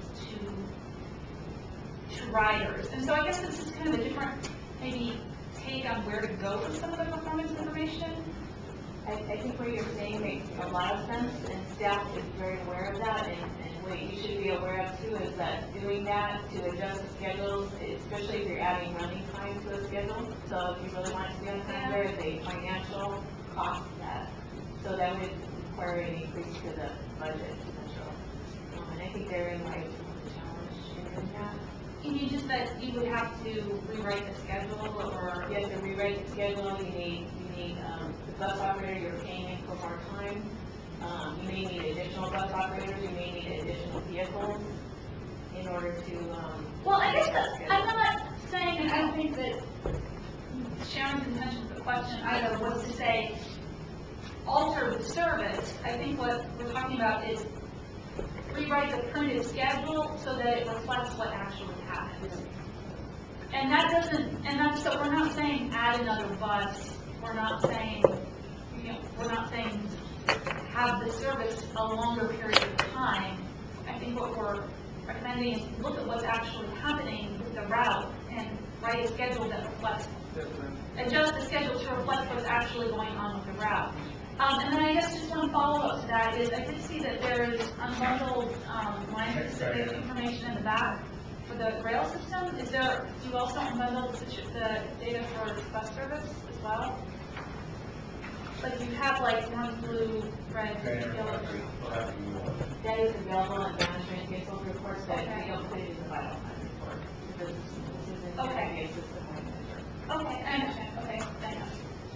Speaker 8: to riders. And so I guess this is kind of a different, maybe, take on where to go with some of the performance information.
Speaker 2: I think what you're saying makes a lot of sense, and staff is very aware of that, and what you should be aware of too is that doing that to adjust the schedules, especially if you're adding running time to the schedule, so if you really want it to be on time, there is a financial cost to that. So that would require an increase to the budget potential. And I think therein lies the challenge in doing that.
Speaker 8: You mean just that you would have to rewrite the schedule, or
Speaker 2: you have to rewrite the schedule, you need the bus operator, you're paying in for more time. You may need additional bus operators, you may need additional vehicles in order to,
Speaker 8: well, I guess I'm not saying, and I don't think that Sharon's intention of the question either was to say,
Speaker 12: alter the service. I think what we're talking about is rewrite the printed schedule so that it reflects what actually happens. And that doesn't, and that's, so we're not saying add another bus, we're not saying, we're not saying have the service a longer period of time. I think what we're recommending is look at what's actually happening with the route and write a schedule that reflects, adjust the schedule to reflect what's actually going on with the route. And then I guess just one follow-up to that is I did see that there is unbundled line-specific information in the back for the rail system. Is there, do you also unbundle the data for bus service as well? Like you have like one blue, red, yellow, green.
Speaker 2: That is available in management vehicle reports, but we don't put it in the vital sign report. Because this is in
Speaker 12: Okay.
Speaker 2: the system manager.
Speaker 12: Okay, I understand. Okay, thanks.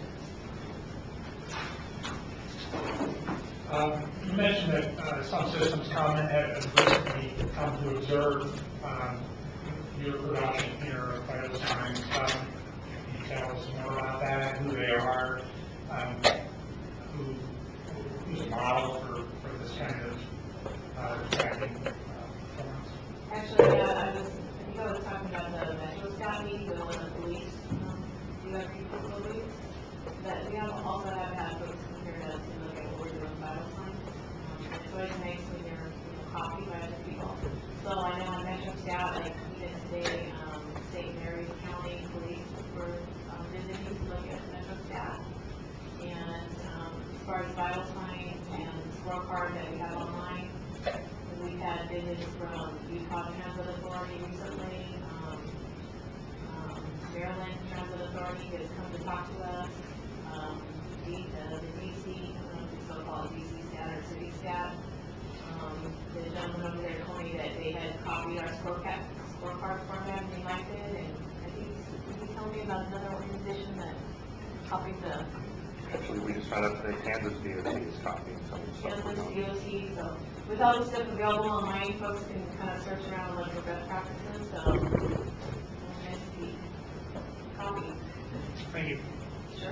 Speaker 13: You mentioned that some systems have recently come to observe your production here of vital signs. Can you tell us more about that, who they are, who's a model for this kind of tracking performance?
Speaker 2: Actually, I think I was talking about the Metro Scout meeting, the one the police do every couple of weeks. But we also have had folks come here to look at what we're doing with vital signs. It's always nice when you're coffee by other people. So I know on Metro Scout, like even today, St. Mary's County Police were visiting to look at Metro Scout. And as far as vital signs and the scorecard that we have online, we've had visits from Utah Transit Authority recently, Maryland Transit Authority has come to talk to us, the DC, so-called DC Stat or City Stat. The gentleman over there told me that they had copied our scorecard format and they liked it, and I think he told me about another organization that copied the
Speaker 6: Actually, we just found out that Kansas DOT is copying some of the stuff.
Speaker 2: Kansas DOT, so with all the stuff available online, folks can kind of search around and look for best practices, so nice to be copied.
Speaker 13: Thank you.
Speaker 2: Sure.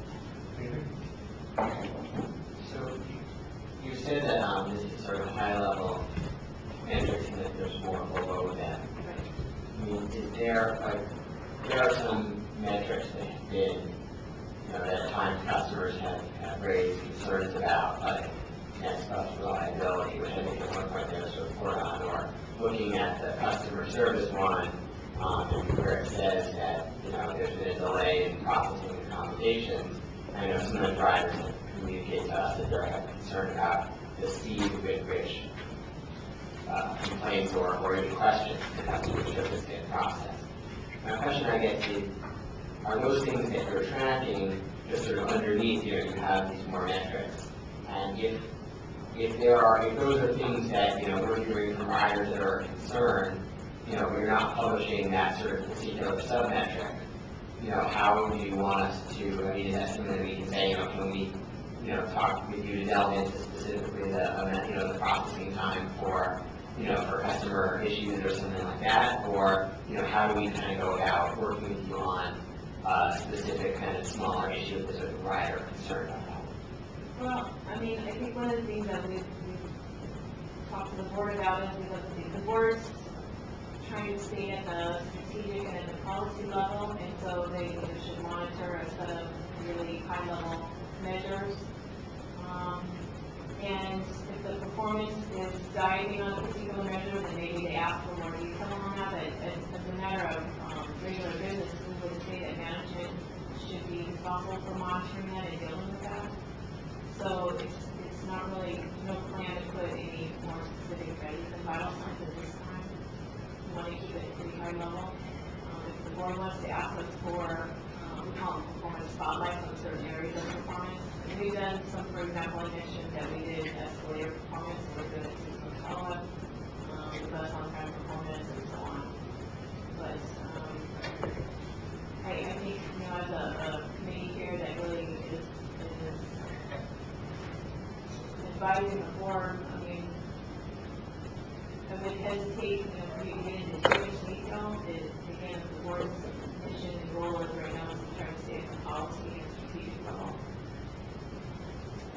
Speaker 14: So you said that this is sort of high-level metrics and that there's more below that. I mean, is there, like, there are some metrics that have been, that at times customers have raised concerns about, like next bus reliability, which I think at one point there was a report on, or looking at the customer service one, where it says that, there's been a delay in processing accommodations. I know some of the drivers have communicated to us that they're concerned about the speed with which complaints or even questions and customer service get processed. My question, I guess, is, are those things that you're tracking just sort of underneath here, you have these more metrics? And if those are things that, we're hearing from riders that are concerned, we're not publishing that sort of particular sub-metric, how do you want us to, is that something that we can say, can we, talk with you to delve into specifically the processing time for, for customer issues or something like that? Or, how do we kind of go about working with you on specific kind of smaller issues that a rider concerned about?
Speaker 2: Well, I mean, I think one of the things that we've talked to the board about is because the board's trying to stay at the strategic and at the policy level, and so they should monitor a set of really high-level measures. And if the performance is diving on a particular measure, then maybe they ask for more detail on that. But as a matter of regular business, we would say that management should be responsible for monitoring that and dealing with that. So it's not really no plan to put any more specific values and vital signs at this time. We want to keep it pretty high level. If the board wants to ask us for, we call them performance spotlights on certain areas of performance. And we've done some, for example, I mentioned that we did escalator performance, and we're good at system follow-up, bus on-time performance, and so on. But I think, as a committee here that really is advising the board, I mean, I would hesitate, for you to get into too much detail. Again, the board's mission and goal is right now is to try to stay at the policy and strategic level.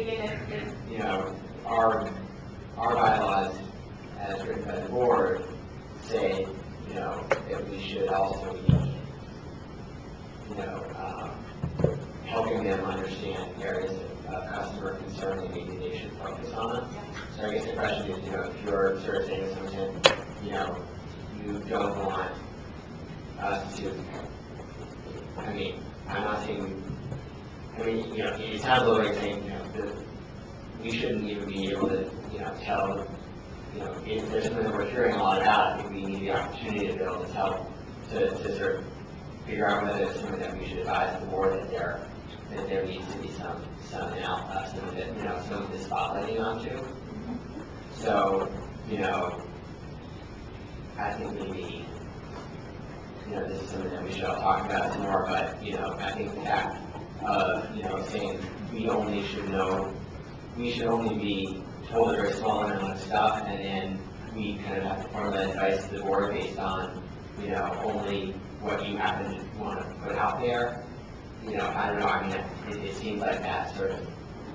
Speaker 2: again, if,
Speaker 14: you know, our bylaws, as written by the board, say, you know, that we should also be, you know, helping them understand areas of customer concern that maybe they should focus on. So I guess the question is, you know, if you're sort of saying something, you know, you don't want us to, I mean, I'm not saying, I mean, you know, it sounds a little like saying, you know, that we shouldn't even be able to, you know, tell, you know, if there's something that we're hearing a lot about, I think we need the opportunity to be able to tell, to sort of figure out whether it's something that we should advise the board that there needs to be something that, you know, some of this spotlighting onto. So, you know, I think maybe, you know, this is something that we should all talk about some more, but, you know, I think the fact of, you know, saying we should only be told a very small amount of stuff, and then we kind of have to formulate advice to the board based on, you know, only what you happen to want to put out there. You know, I don't know, I mean, it seems like that's sort of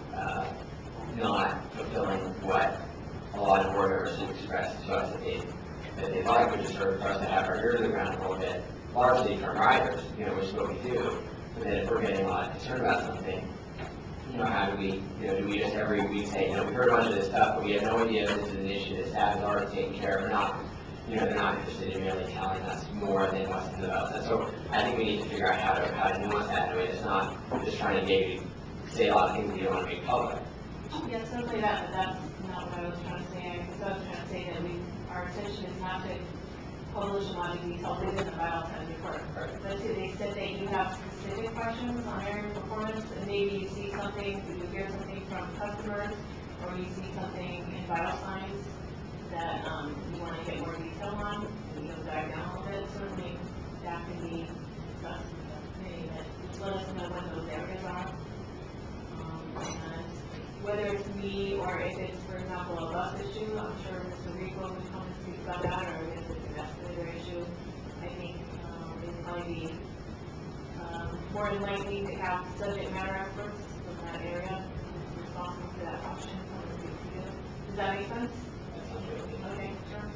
Speaker 14: not fulfilling what a lot of board members have expressed to us that they like, which is sort of for us to have our ears to the ground a little bit, largely from riders, you know, which is what we do. But then if we're getting a lot of concern about something, you know, how do we, you know, do we just every week say, you know, we heard a bunch of this stuff, but we have no idea if this is an issue that staff is already taking care of or not. You know, they're not interested in really telling us more than what's in the notes. And so I think we need to figure out how to nuance that in a way that's not just trying to maybe say a lot of things that you don't want to make public.
Speaker 2: yeah, simply that, but that's not what I was trying to say. I was trying to say that our intention is not to publish a lot of detail within the bylaws and report. But to the extent that you have specific questions on area performance, and maybe you see something, you hear something from customers, or you see something in vital signs that you want to get more detail on, you know, dive down a little bit, certainly that can be discussed with the committee, that just let us know what those areas are. And whether it's me or if it's, for example, a bus issue, I'm sure Mr. Rico would come and speak about that, or if it's an escalator issue, I think it would probably be more than likely to have subject matter experts from that area responsible for that function. Does that make sense? Okay, sure.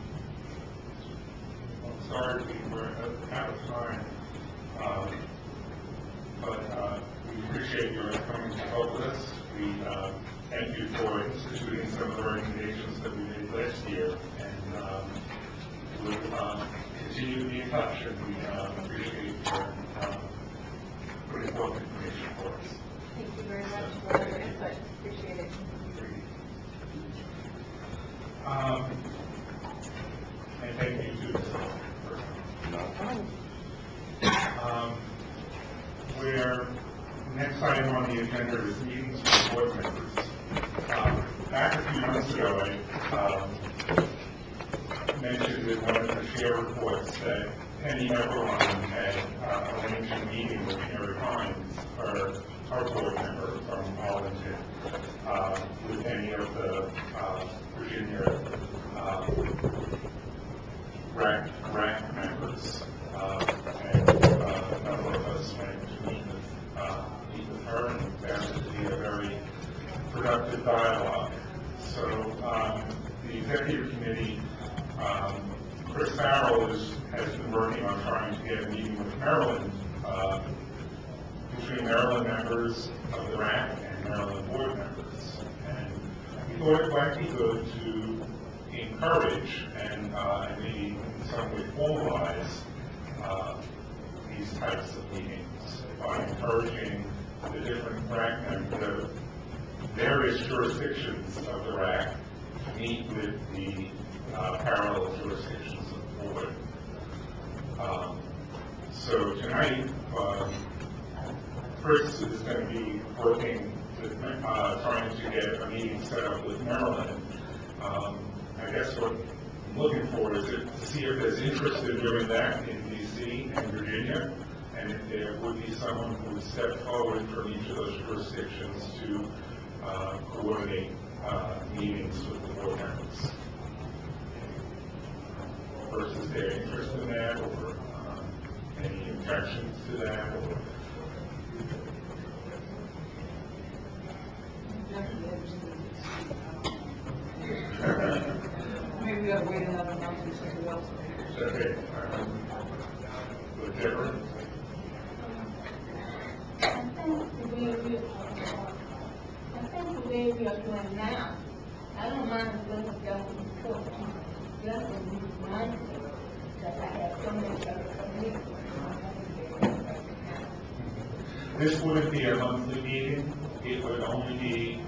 Speaker 1: I'm sorry we were out of time, but we appreciate your coming to help with us. We thank you for instituting some of the recommendations that we made last year, and we'll continue to be in touch, and we appreciate your putting forth information for us.
Speaker 2: Thank you very much for your input. Appreciate it.
Speaker 1: And thank you too. Where next item on the agenda is meetings with board members. Back a few months ago, I mentioned in one of the share reports that Penny Everline had arranged a meeting with Mary Hines, our board member from Arlington, with any of the Virginia RAC members, and a number of us went to meet with her, and found it to be a very productive dialogue. So the executive committee, Chris Farrell has been working on trying to get a meeting with Maryland, between Maryland members of the RAC and Maryland board members. And we thought it might be good to encourage and maybe in some way formalize these types of meetings by encouraging the different RAC members, the various jurisdictions of the RAC to meet with the parallel jurisdictions of the board. So tonight, Chris is going to be working with, trying to get a meeting set up with Maryland. I guess what I'm looking for is to see if there's interest in doing that in D.C. and Virginia, and if there would be someone who would step forward from each of those jurisdictions to coordinate meetings with the board members. Versus their interest in that, or any objections to that, or
Speaker 11: gotta wait another month and something else.
Speaker 1: Okay. With Deborah?
Speaker 10: I think the way we are doing now, I don't mind going to just report to just to be mindful that I have so much other commitments.
Speaker 1: This wouldn't be a monthly meeting, it would only be,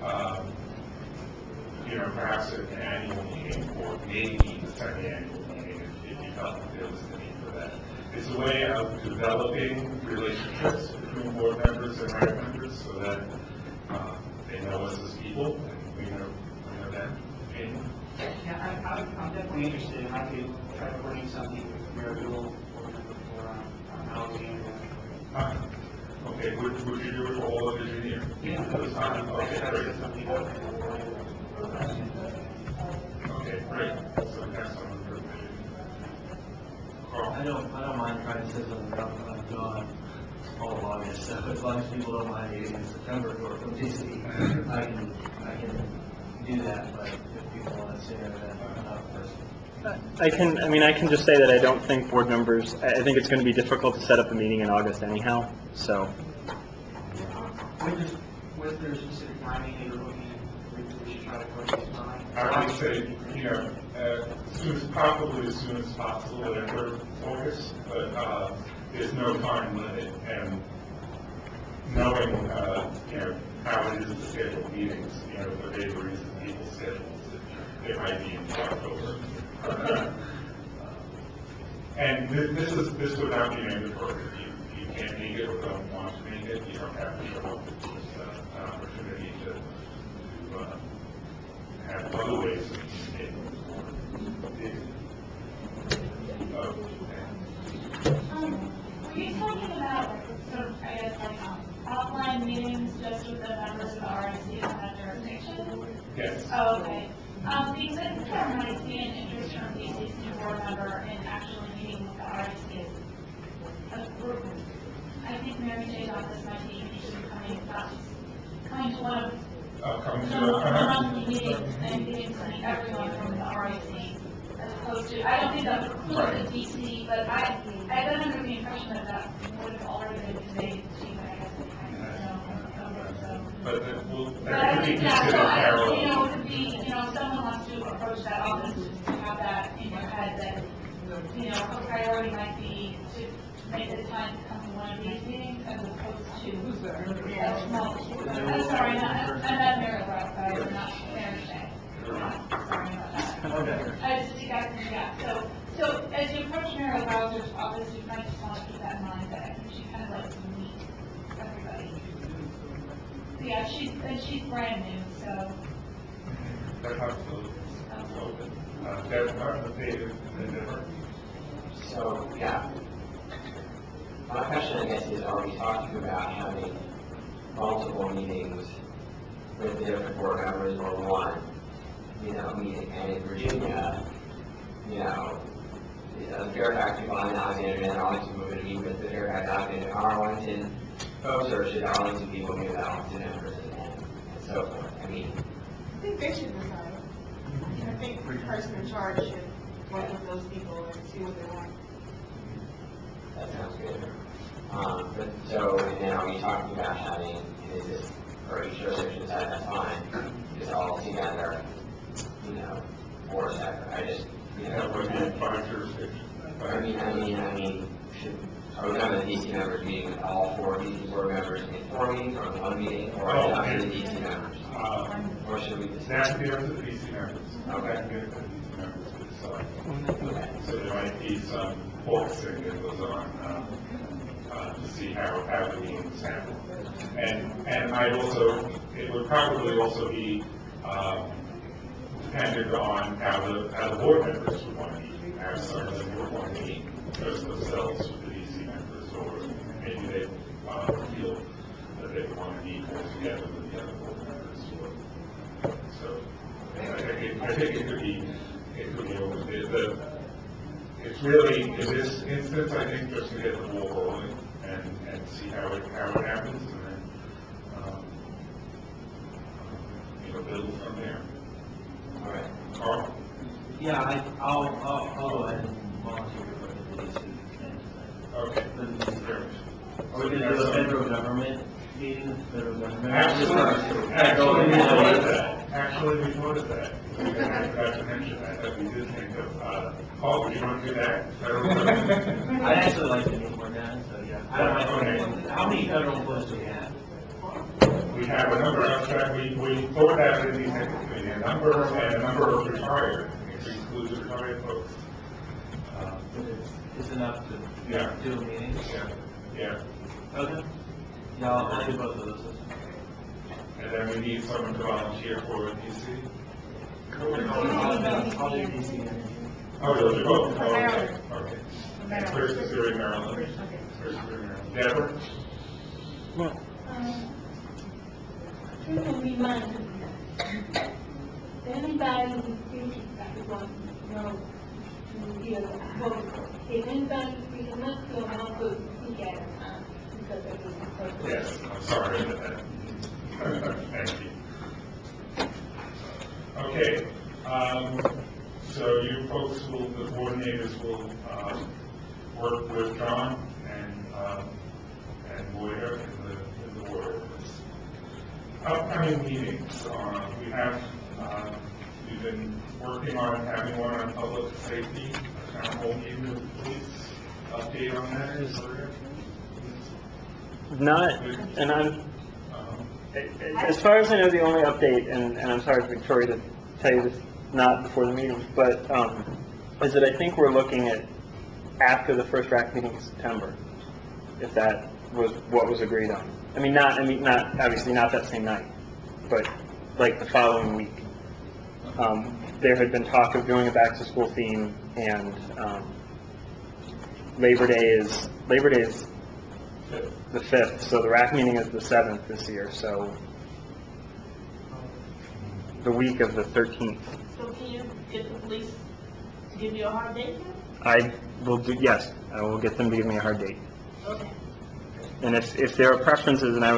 Speaker 1: perhaps an annual meeting, or maybe a semi-annual meeting, if you felt that there was the need for that. It's a way of developing relationships between board members and rec members, so that, they know us as people, and we know them. And,
Speaker 7: Yeah, I'm definitely interested, and I could try to bring something with Maryville or Alexandria.
Speaker 1: okay, would you do it for all of Virginia?
Speaker 7: Yeah.
Speaker 1: Those times? Okay, great.
Speaker 7: Something
Speaker 1: Okay, great. So that's on for Virginia. Carl?
Speaker 15: I don't mind trying to sit on the ground, I'm gone all of August, so as long as people don't mind meeting in September or from DC, I can do that, but if people want to sooner, then I'm not the person.
Speaker 16: I can just say that I don't think board members, I think it's going to be difficult to set up a meeting in August anyhow, so.
Speaker 7: Was there a specific timing they were looking at, we should try to put this time?
Speaker 1: I would say, probably as soon as possible after August, but there's no time limit, and knowing, how it is to schedule meetings, for vagaries of people's schedules, it might be in October. And this would not be mandatory. If you can't make it or don't want to make it, you don't have to show up. It's just an opportunity to have other ways of communicating with the board.
Speaker 12: Were you talking about sort of, I guess, like, offline meetings just with the members of the RIC on that jurisdiction?
Speaker 1: Yes.
Speaker 12: Oh, okay. Because I think there might be an interest from DC's new board member in actually meeting with the RIC as a group. I think Mary J's office might be interested in coming to one of the monthly meetings and getting to meet everyone from the RIC, as opposed to, I don't think that precludes the DC, but I got under the impression that that would have already been conveyed to you, but I guess it kind of
Speaker 1: But
Speaker 12: But I think that, so I, it could be, if someone wants to approach that office, just to have that in your head that, a priority might be to make the time to come to one of these meetings as opposed to a small. I'm sorry, I'm not Mary Rock, not Mary Shea. Sorry about that.
Speaker 15: Okay.
Speaker 12: So as you approach Mary Bowser's office, you might just want to keep that in mind that I think she kind of likes to meet everybody. Yeah, she's brand new, so.
Speaker 1: That's absolutely. David,
Speaker 14: So, yeah. My question, I guess, is are we talking about having multiple meetings with the different board members or one, meeting? And in Virginia, Fairfax people on Alexandria and Arlington moving to meet with the Fairfax Alexandria Arlington folks, or should Arlington people meet with Arlington members and so forth?
Speaker 2: I think they should decide. I think the person in charge should work with those people and see what they want.
Speaker 14: That sounds good. So, and then are we talking about having, is this for each jurisdiction side, that's fine, is all together, or separate? I just,
Speaker 1: we're going to find jurisdiction.
Speaker 14: I mean, are we having a DC members meeting with all 4 DC board members in 4 meetings, or 1 meeting, or after the DC members? Or should we just?
Speaker 1: That would be up to the DC members.
Speaker 14: Okay.
Speaker 1: That would be up to the DC members to decide. So there might be some focusing that goes on, to see how the meetings happen. And it would probably also be, dependent on how the board members would want to meet. Have some of them would want to meet just themselves with the DC members, or maybe they feel that they want to meet more together with the other board members. So I think it could be over. It's really, in this instance, I think just to get the ball rolling and see how it happens, and then build from there.
Speaker 14: All right.
Speaker 1: Carl?
Speaker 15: Yeah, I'll go ahead and volunteer for the DC.
Speaker 1: Okay.
Speaker 15: Are we gonna do a federal government meeting, federal government?
Speaker 1: Actually, we voted that. We forgot to mention that we did think of, Paul, do you want to do that? Federal government?
Speaker 15: I'd actually like to meet more guys, so yeah. I don't
Speaker 1: Okay.
Speaker 15: know. How many federal employees do we have?
Speaker 1: We have a number of, we thought that in the executive committee, a number and a number of retired, it includes retired folks.
Speaker 15: It's enough to
Speaker 1: Yeah.
Speaker 15: do a meeting?
Speaker 1: Yeah.
Speaker 15: Okay. Yeah, I'll do both of those.
Speaker 1: And then we need someone to volunteer for DC.
Speaker 15: I'll do DC.
Speaker 1: Oh, those are both. Oh, okay. Okay. And first is here in Maryland. First is here in Maryland. Deborah?
Speaker 17: Just a reminder, anybody who thinks that wants to know to hear the vote, if anybody feels not to want to speak at a time, because of this.
Speaker 1: Yes, I'm sorry about that. Thank you. Okay, so you folks will, the coordinators will, work with John and Moira in the board office. Upcoming meetings, we've been working on having one on public safety, a town hall meeting with the police. Update on that is there?
Speaker 16: Not, and as far as I know, the only update, and I'm sorry, Victoria, to tell you this not before the meeting, but, is that I think we're looking at after the first RAC meeting in September, if that was what was agreed on. I mean, not, obviously not that same night, but like the following week. There had been talk of doing a back-to-school theme, and, Labor Day is the 5th, so the RAC meeting is the 7th this year, so the week of the 13th.
Speaker 18: So can you get the police to give you a hard date?
Speaker 16: I will do, yes, I will get them to give me a hard date.
Speaker 18: Okay.
Speaker 16: And if there are preferences, and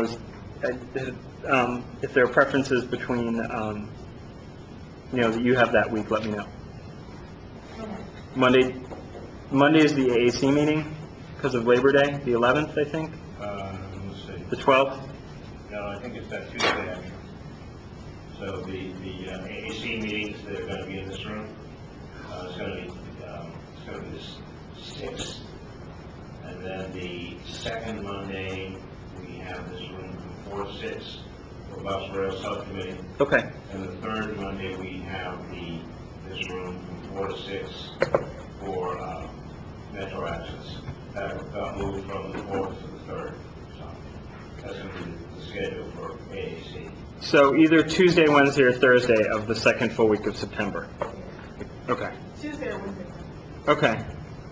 Speaker 16: if there are preferences between, that you have that week, let me know. Monday is the AAC meeting because of Labor Day, the 11th, I think?
Speaker 3: Let's see.
Speaker 16: The 12th?
Speaker 3: No, I think it's that Tuesday, actually. So the AAC meetings that are going to be in this room, it's going to be the 6th. And then the second Monday, we have this room from 4 to 6 for bus rail subcommittee.
Speaker 16: Okay.
Speaker 3: And the third Monday, we have this room from 4 to 6 for metro access. That got moved from the 4th to the 3rd. So that's going to be the schedule for AAC.
Speaker 16: So either Tuesday, Wednesday, or Thursday of the second full week of September. Okay.
Speaker 18: Tuesday or Wednesday.
Speaker 16: Okay.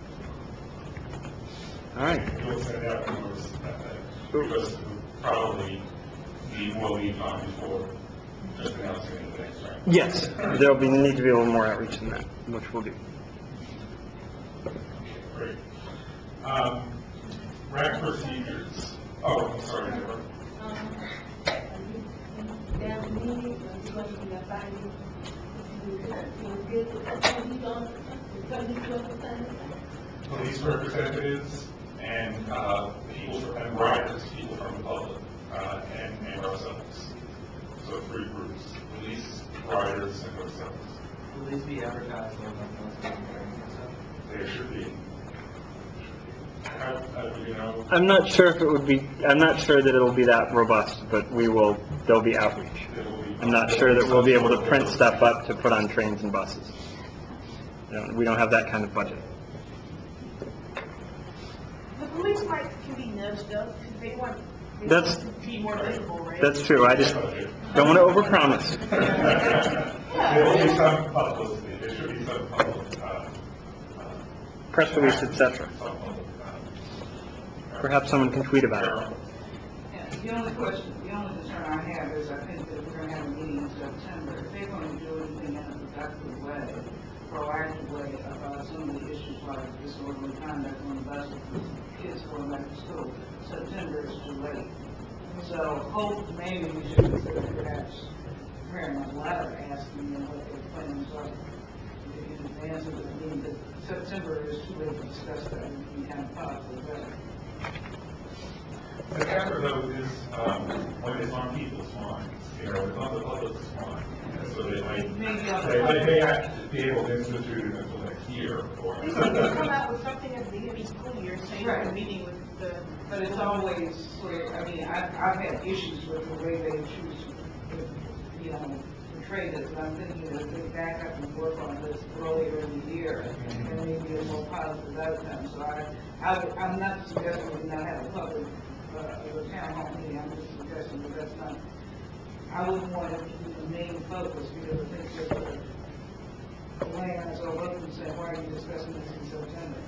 Speaker 16: All right.
Speaker 1: We'll send out a notice because it'll probably be more lead time before just announcing it the next time.
Speaker 16: Yes, there'll need to be a little more outreach than that, which we'll do.
Speaker 1: Great. RAC procedures. Oh, I'm sorry, Deborah. Police representatives and people and riders, people from the public, and ourselves. So 3 groups: police, riders, and ourselves.
Speaker 15: Will these be advertised on the training and stuff?
Speaker 1: They should be. You know,
Speaker 16: I'm not sure if it would be, I'm not sure that it'll be that robust, but there'll be outreach. I'm not sure that we'll be able to print stuff up to put on trains and buses. We don't have that kind of budget.
Speaker 18: The police lights can be nudged up because they want
Speaker 16: That's-
Speaker 18: to be more visible, right?
Speaker 16: That's true, I just don't want to overpromise.
Speaker 1: there will be some publicity. There should be some public.
Speaker 16: Press release, etc. Perhaps someone can tweet about it.
Speaker 11: Yeah, the only concern I have is I think that we're going to have a meeting in September. If they're going to do anything in a productive way, proactive way about some of the issues like disorderly conduct on the bus with kids going back to school, September is too late. So maybe we should consider perhaps preparing a letter asking them what their plans are. September is too late to discuss that, and we kind of positive that.
Speaker 1: September though is, when it's on people's minds, it's on the public's mind. And so they may have to be able to institute it until next year, or.
Speaker 18: You can come out with something at the beginning of each school year, saying you're meeting with the.
Speaker 11: But it's always where, I mean, I've had issues with the way they choose to, portray this, and I'm thinking that they back up and work on this earlier in the year, and maybe a more positive outcome. So I'm not suggesting we not have a public, a town hall meeting, I'm just suggesting that that's not, I wouldn't want it to be the main focus, because I think that the land is all open, and say, why are you discussing this in September?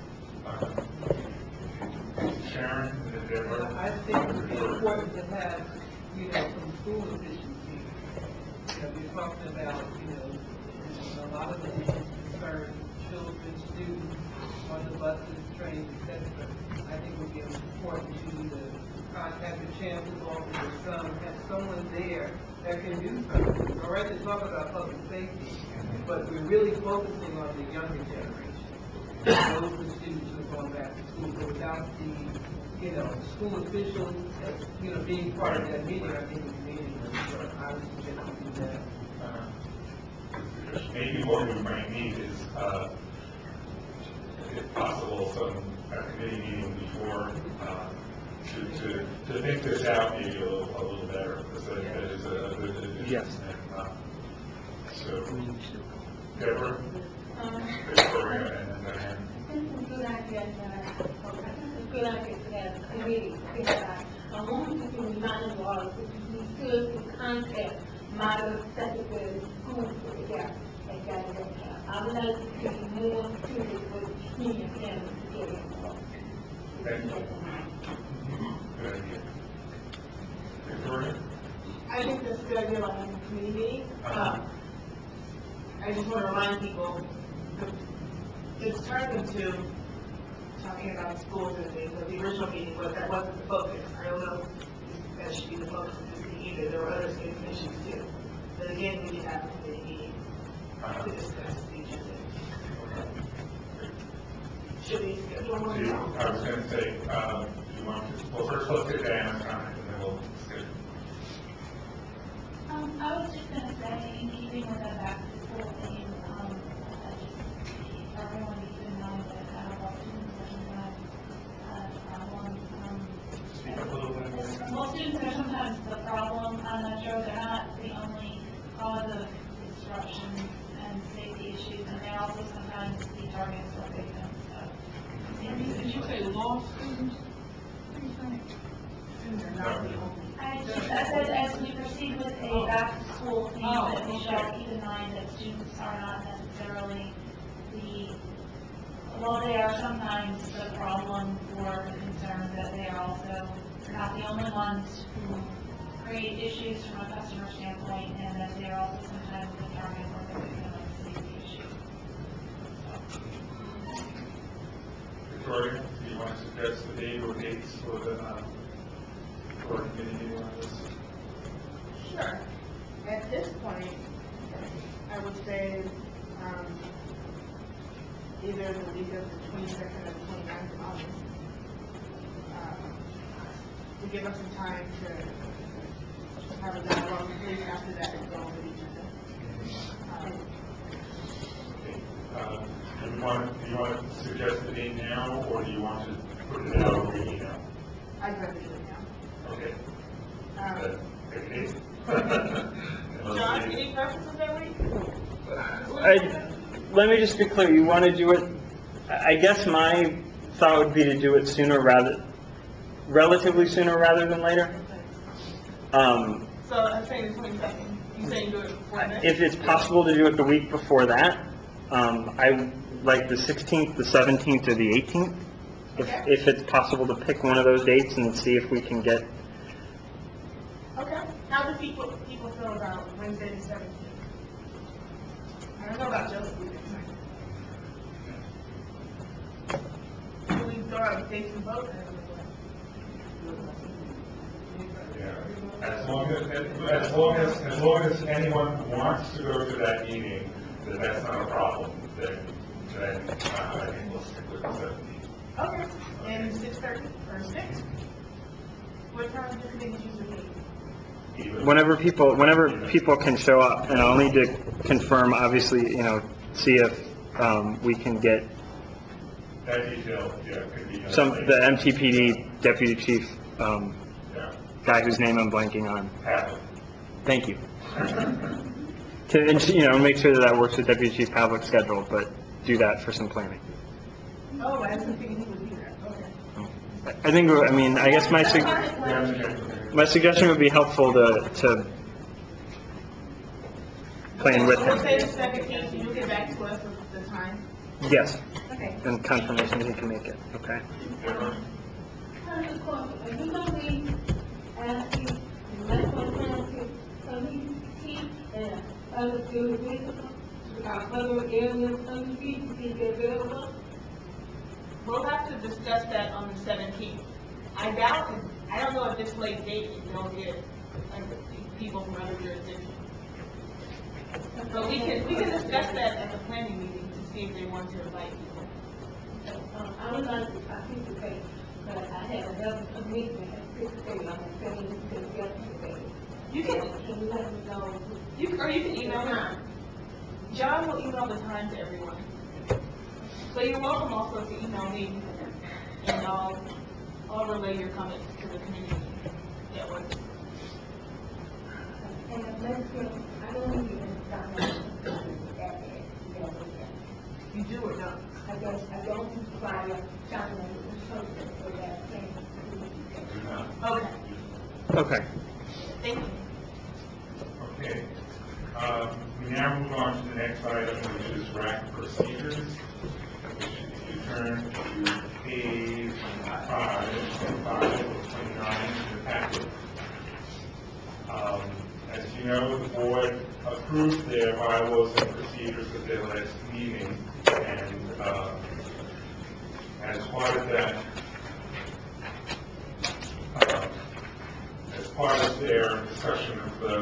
Speaker 1: Sharon, and Deborah?
Speaker 11: I think it would be important to have, some school efficiency. We're talking about, a lot of the issues concern children, students, on the buses, trains, etc. I think it would be important to either contact the chancellor's office or have someone there that can do something. All right, to talk about public safety, but we're really focusing on the younger generation. Those are the students who are going back to school. So without the, school officials, being part of that meeting, I think it's meaningless. So I would suggest we do that.
Speaker 1: Maybe what we might need is, if possible, some committee meeting before, to think this out maybe a little better, because that is a good addition.
Speaker 16: Yes.
Speaker 1: And, so, Deborah, Victoria, and then Diane.
Speaker 17: I think it's a good idea to have a committee, I want to remind you all, which is the concept, model secondary school together. I would like to see more students with senior families together.
Speaker 1: Thank you. Good idea. Victoria?
Speaker 2: I think that's a good idea about having a committee meeting. I just want to remind people, it's turned into talking about schools and things, but the original meeting that wasn't the focus. I don't know if that should be the focus of this meeting either. There were other state commissions too. But again, we did have a committee meeting to discuss the agenda. Should we schedule one now?
Speaker 1: I was going to say, do you want to, well, first let's get Diana's comment, and then we'll schedule.
Speaker 8: I was just going to say, in keeping with that back to school theme, everyone needs to know that all students are sometimes
Speaker 1: Speak up a little bit more.
Speaker 8: well, students are sometimes the problem. I'm not sure they're not the only cause of disruption and safety issues, and they also sometimes the targets or victims.
Speaker 18: Did you say law students? Students are not the only.
Speaker 8: I said as we proceed with a back-to-school theme, that we shall keep in mind that students are not necessarily while they are sometimes the problem for the concern, that they are also not the only ones who create issues from a customer standpoint, and that they are also sometimes the target or the victim of safety issues.
Speaker 1: Victoria, do you want to suggest the date or dates for the committee meeting on this?
Speaker 18: Sure. At this point, I would say either the week of the 22nd or 29th of August, to give us some time to have a dialogue. Please after that and go over the agenda.
Speaker 1: Do you want to suggest the date now, or do you want to put it out over email?
Speaker 18: I'd rather do it now.
Speaker 1: Okay. Okay.
Speaker 18: John, any preferences that week?
Speaker 16: Let me just be clear, you want to do it, I guess my thought would be to do it relatively sooner rather than later.
Speaker 18: So I'm saying the 22nd. You saying do it before that?
Speaker 16: If it's possible to do it the week before that, I like the 16th, the 17th, or the 18th. If it's possible to pick one of those dates and see if we can get.
Speaker 18: Okay. How do people feel about Wednesday the 17th? I don't know about Joseph. Can we throw out dates and vote?
Speaker 1: Yeah. As long as anyone wants to go to that meeting, then that's not a problem. Then then I think we'll stick with the 17th.
Speaker 18: Okay, and 6:30 or 6? What time do they usually meet?
Speaker 16: Whenever people can show up, and I'll need to confirm, obviously, see if, we can get
Speaker 1: That detail, yeah, could be.
Speaker 16: the MTPD deputy chief,
Speaker 1: Yeah.
Speaker 16: guy whose name I'm blanking on.
Speaker 1: Happen.
Speaker 16: Thank you. To, make sure that works with Deputy Chief Pavlik's schedule, but do that for some planning.
Speaker 18: Oh, I was thinking he would be there, okay.
Speaker 16: I think, I guess my suggestion would be helpful to plan with
Speaker 18: We'll say the
Speaker 16: him.
Speaker 18: 17th, and you'll get back to us with the time?
Speaker 16: Yes,
Speaker 18: Okay.
Speaker 16: and confirmation that he can make it, okay?
Speaker 17: I have a question. Are you gonna be asking the Metro Council committee and other jurisdictions, other areas of the city to be available?
Speaker 18: We'll have to discuss that on the 17th. I don't know at this late date if they'll get people from other jurisdictions. But we can discuss that at the planning meeting to see if they want to invite people.
Speaker 17: I would like to participate, but I have another committee at 6:30. I'm saying to yesterday.
Speaker 18: You can
Speaker 17: you let me know?
Speaker 18: you can email me. John will email the time to everyone. So you're welcome also to email me, and I'll relay your comments to the committee that works.
Speaker 17: And let's see, I don't even start that.
Speaker 18: You do or don't?
Speaker 17: I don't require China instruction for that thing.
Speaker 18: Okay,
Speaker 16: Okay.
Speaker 18: thank you.
Speaker 1: Okay. We now move on to the next item, which is RAC procedures. If you turn to page 5 of 29 in the packet. As you know, the board approved their bylaws and procedures at their last meeting, and as part of that, as part of their discussion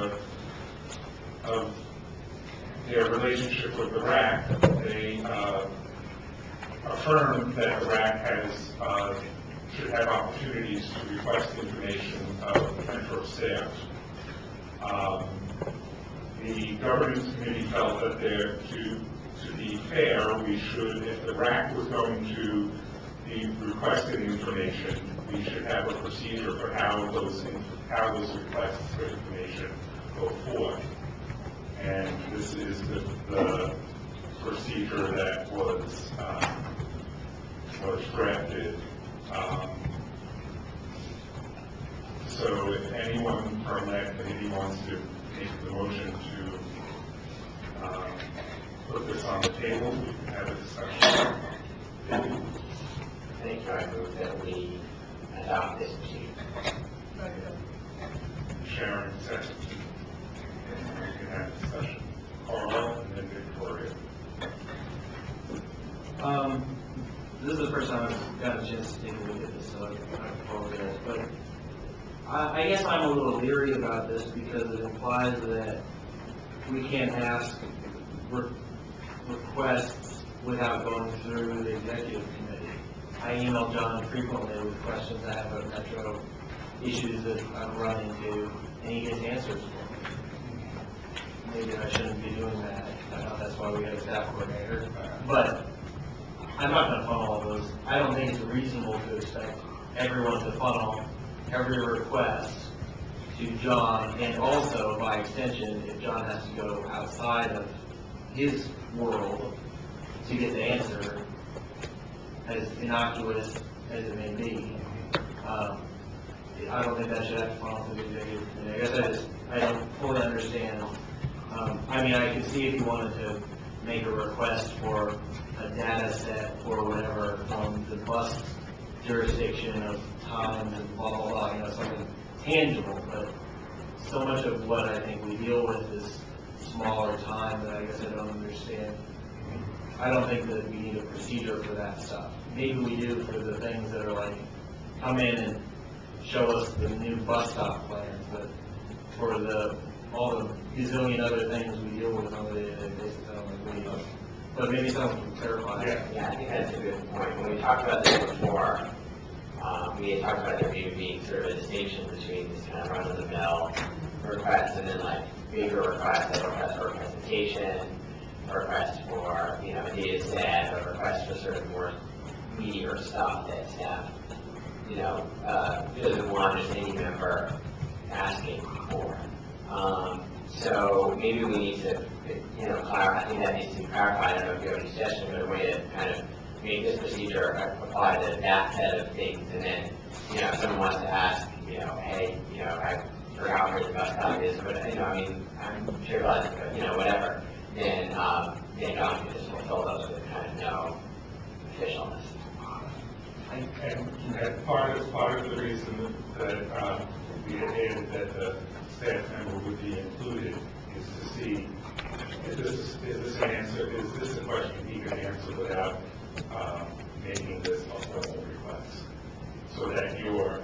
Speaker 1: of their relationship with the RAC, they affirmed that the RAC should have opportunities to request information of Metro staff. The governance committee felt that to be fair, we should, if the RAC was going to be requesting information, we should have a procedure for how those requests for information go forth. And this is the procedure that was drafted. So if anyone from that committee wants to make the motion to put this on the table, we can have a discussion.
Speaker 14: Thank you. I move that we adopt this procedure.
Speaker 1: Sharon seconds. We can have a discussion. Carl and then Victoria.
Speaker 15: This is the first time I've gotten a chance to take a look at this, so I apologize. But I guess I'm a little leery about this because it implies that we can't ask requests without going through the executive committee. I email John frequently with questions I have at Metro, issues that I'm running into, and he gets answers for me. Maybe I shouldn't be doing that. I know that's why we have a staff coordinator. But I'm not going to funnel all those. I don't think it's reasonable to expect everyone to funnel every request to John, and also, by extension, if John has to go outside of his world to get the answer, as innocuous as it may be, I don't think that should have to funnel through the executive committee. I guess I don't fully understand. I could see if you wanted to make a request for a data set or whatever from the bus jurisdiction of times and blah, blah, blah, something tangible, but so much of what I think we deal with is smaller time that I guess I don't understand. I don't think that we need a procedure for that stuff. Maybe we do for the things that are like, come in and show us the new bus stop plans, but for all the gazillion other things we deal with on a day-to-day basis, I don't think we need But maybe someone can clarify.
Speaker 14: Yeah, I think that's a good point. When we talked about this before, we had talked about there maybe being sort of a distinction between this kind of run-of-the-mill requests and then like bigger requests, like requests for a presentation, requests for, you know, a data set, or requests for sort of more meatier stuff that staff, you know, doesn't want just any member asking for. So maybe we need to, you know, clarify, I think that needs to be clarified. I don't know if you have any suggestion, but a way to kind of make this procedure apply to that set of things, and then, you know, if someone wants to ask, you know, hey, you know, I forgot where the bus stop is, but, you know, I mean, I'm sure about it, but, you know, whatever, then John can just fulfill those with kind of no officialness.
Speaker 1: And part of the reason that we had added that the staff member would be included is to see is this a question he can answer without making this a formal request, so that your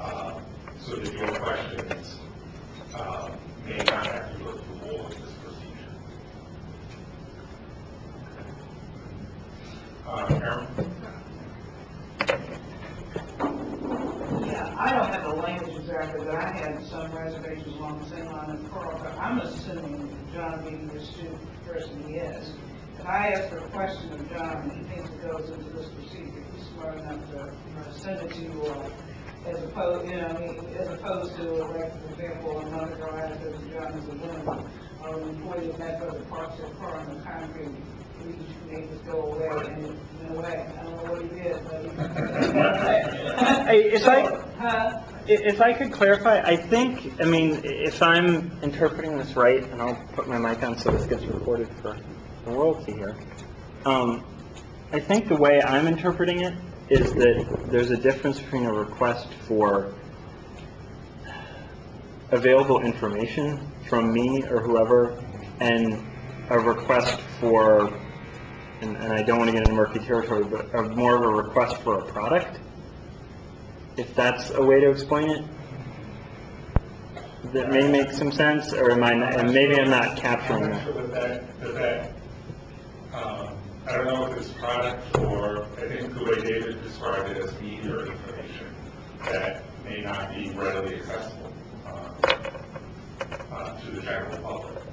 Speaker 1: questions may not have to go through all of this procedure. Aaron?
Speaker 11: Yeah, I don't have the language exactly, but I had some reservations along the same line as Carl, but I'm assuming John being the student person he is. If I ask for a question of John and he thinks it goes into this procedure, he's smart enough to, you know, send it to you all, as opposed, you know, as opposed to, like, for example, another girl I said to John as a woman, or an employee that goes to parks their car on the concrete, we made this go away, and in a way, I don't know what he did, but
Speaker 16: If I could clarify, I think, I mean, if I'm interpreting this right, and I'll put my mic on so this gets recorded for the world to hear. I think the way I'm interpreting it is that there's a difference between a request for available information from me or whoever and a request for, and I don't want to get into murky territory, but more of a request for a product. If that's a way to explain it, that may make some sense, or am I not, and maybe I'm not capturing
Speaker 1: I'm
Speaker 16: that.
Speaker 1: not sure that I don't know if it's product or, I think the way David described it as media or information that may not be readily accessible to the general public.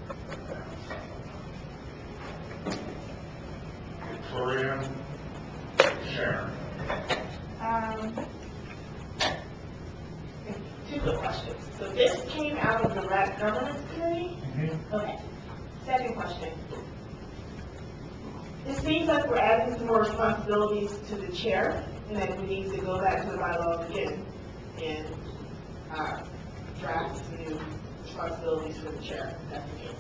Speaker 1: Victoria, Sharon.
Speaker 18: Two quick questions. So this came out of the RAC governance committee? Okay. Second question. It seems like we're adding some more responsibilities to the chair, and that we need to go back to the bylaws again and draft some new responsibilities for the chair, if that's the case.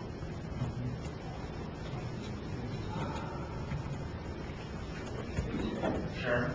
Speaker 1: Sharon?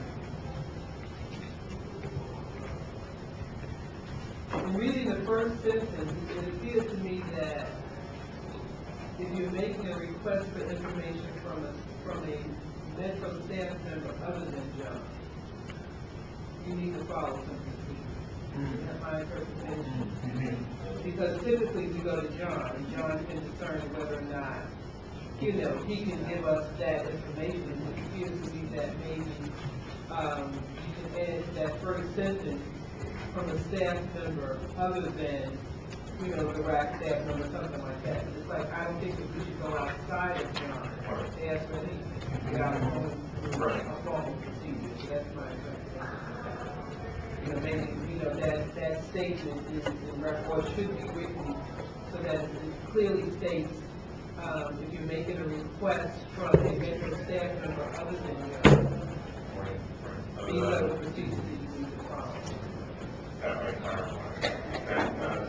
Speaker 11: In reading the first sentence, it appears to me that if you're making a request for information from a Metro staff member other than John, you need to follow some procedure. That's my interpretation. Because typically we go to John, and John can discern whether or not, you know, he can give us that information. And it appears to me that maybe you can add that first sentence from a staff member other than, you know, the RAC staff member, something like that. It's like, I don't think that we should go outside of John to ask for anything without going through a formal procedure. So that's my interpretation. You know, maybe, you know, that statement is in record, or should be written so that it clearly states if you're making a request from a Metro staff member other than John, these are the procedures that you need to follow.
Speaker 1: That might clarify.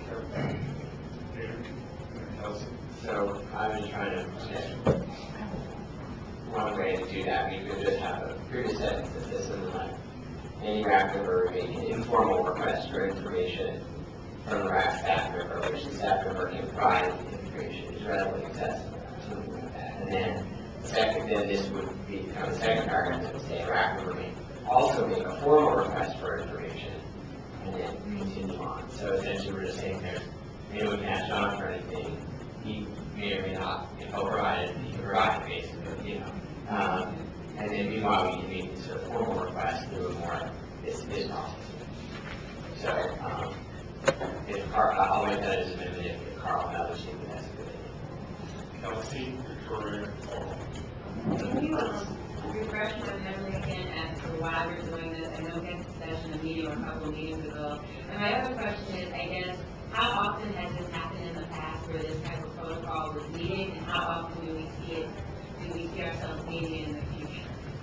Speaker 14: So I was trying to suggest one way to do that. We could just have a previous sentence that says something like, any RAC member may make an informal request for information from the RAC staff member, which the staff member can provide information is readily accessible, something like that. And then this would become the second paragraph that would say a RAC member may also make a formal request for information and then continue on. So essentially we're just saying there's anyone can ask John for anything. He may or may not, if he'll provide it, he can provide it, basically, you know. And then meanwhile, we can make this sort of formal request through a more, this process. So, if Carl, I'll make that as an amendment if Carl and others think that's a good idea.
Speaker 1: Kelsey, Victoria,
Speaker 2: Can you refresh my memory again as to why we're doing this? I know we had a session, a meeting, or a couple of meetings ago. And my other question is, I guess, how often has this happened in the past where this type of protocol was needed, and how often do we see ourselves needing it in the future?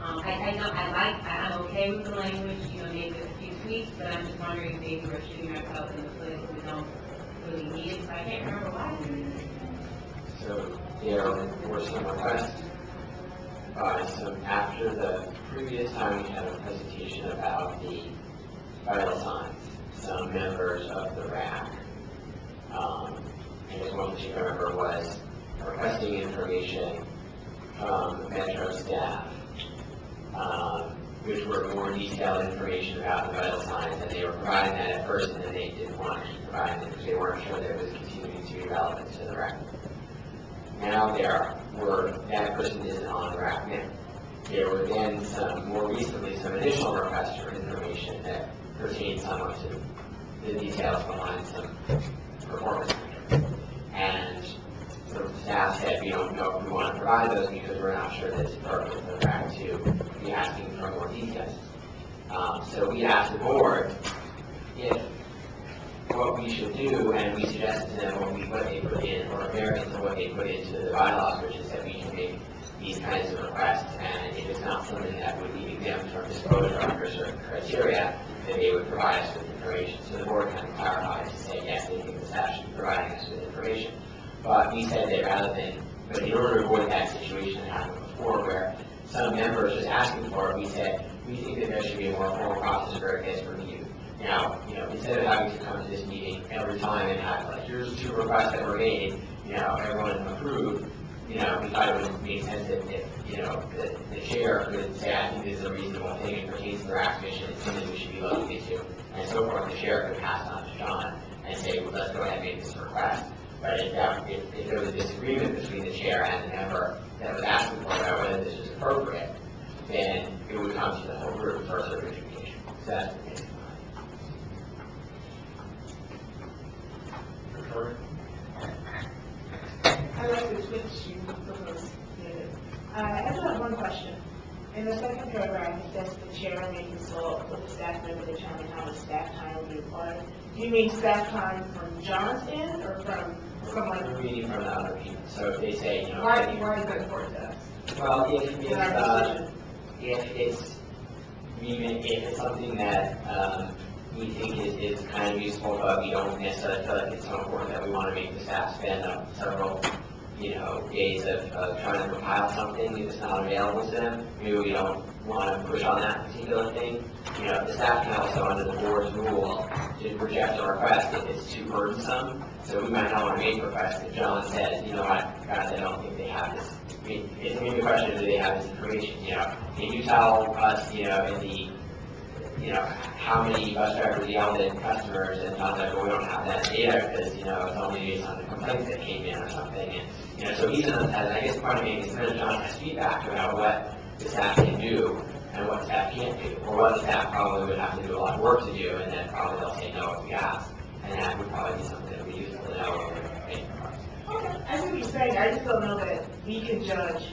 Speaker 2: I'm okay with the language, you know, maybe a few tweaks, but I'm just wondering if maybe we're shooting ourselves in the foot if we don't really need it. So I can't remember why we did this.
Speaker 14: So there were some requests by some, after the previous time we had a presentation about the vital signs, some members of the RAC, and this one particular member was requesting information from Metro staff, which were more detailed information about the vital signs, and they were providing that at first, and then they didn't want to provide it because they weren't sure that it was continuing to be relevant to the RAC. Now that person isn't on the RAC now. There were then more recently, some additional requests for information that pertain somewhat to the details behind some performance metrics. And the staff said, we don't know if we want to provide those because we're not sure that it's appropriate for the RAC to be asking for more details. So we asked the board if what we should do, and we suggested to them what they put in, or a variance of what they put into the bylaws, which is that we can make these kinds of requests, and if it's not something that would be exempt from disclosure under certain criteria, that they would provide us with information. So the board kind of clarified to say, yes, they think the staff should be providing us with information. But we said that but in order to avoid that situation that happened before, where some members just asking for it, we said, we think that there should be a more formal process for this review. Now, you know, instead of having to come to this meeting every time and have, like, here's 2 requests that were made, you know, everyone approved, you know, we thought it would make sense that if, you know, the chair could say, I think this is a reasonable thing, it pertains to the RAC mission, it's something we should be looking into, and so forth. The chair could pass on to John and say, well, let's go ahead and make this request. But if there was a disagreement between the chair and the member that was asking for about whether this was appropriate, then it would come to the whole group for certification. So that's the case.
Speaker 1: Victoria?
Speaker 18: I'd like to switch you because I just have one question. In the second paragraph, it says the chair may consult with the staff member to determine how much staff time will be required. Do you mean staff time from John's end or from someone?
Speaker 14: We're reading from the other people. So if they say, you know,
Speaker 18: Why is that important to us?
Speaker 14: well, if it's something that we think is kind of useful, but we don't necessarily feel like it's so important that we want to make the staff spend several, you know, days of trying to compile something if it's not available to them, maybe we don't want to push on that particular thing. You know, the staff can also, under the board's rule, to reject a request if it's too burdensome. So we might not want to make requests if John says, you know what, guys, I don't think they have this. I mean, it's maybe a question of do they have this information, you know. Can you tell us, you know, how many bus drivers yelled at customers, and John's like, well, we don't have that data because, you know, it's only based on the complaints that came in or something. And, you know, so he's in I guess part of making sense, John has feedback about what the staff can do and what the staff can't do, or what the staff probably would have to do a lot of work to do, and then probably they'll say no if we ask. And that would probably be something that would be useful to know when we're making requests.
Speaker 18: Okay, I see what you're saying. I just don't know that we can judge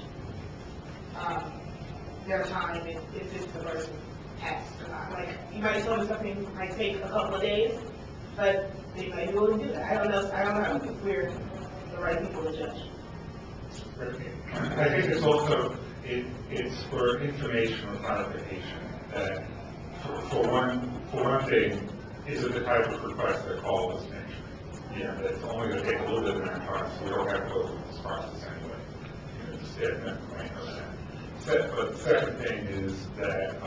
Speaker 18: their time if it's the person asked or not. Like, you might tell me something might take a couple of days, but they might be willing to do that. I don't know if we're the right people to judge.
Speaker 1: I think it's also, it's for information or clarification that for one thing, is it the type of request that Paul was mentioning? Yeah, that's only going to take a little bit of time, so we don't have to go through this process anyway. You know, just get an information on that. But the second thing is that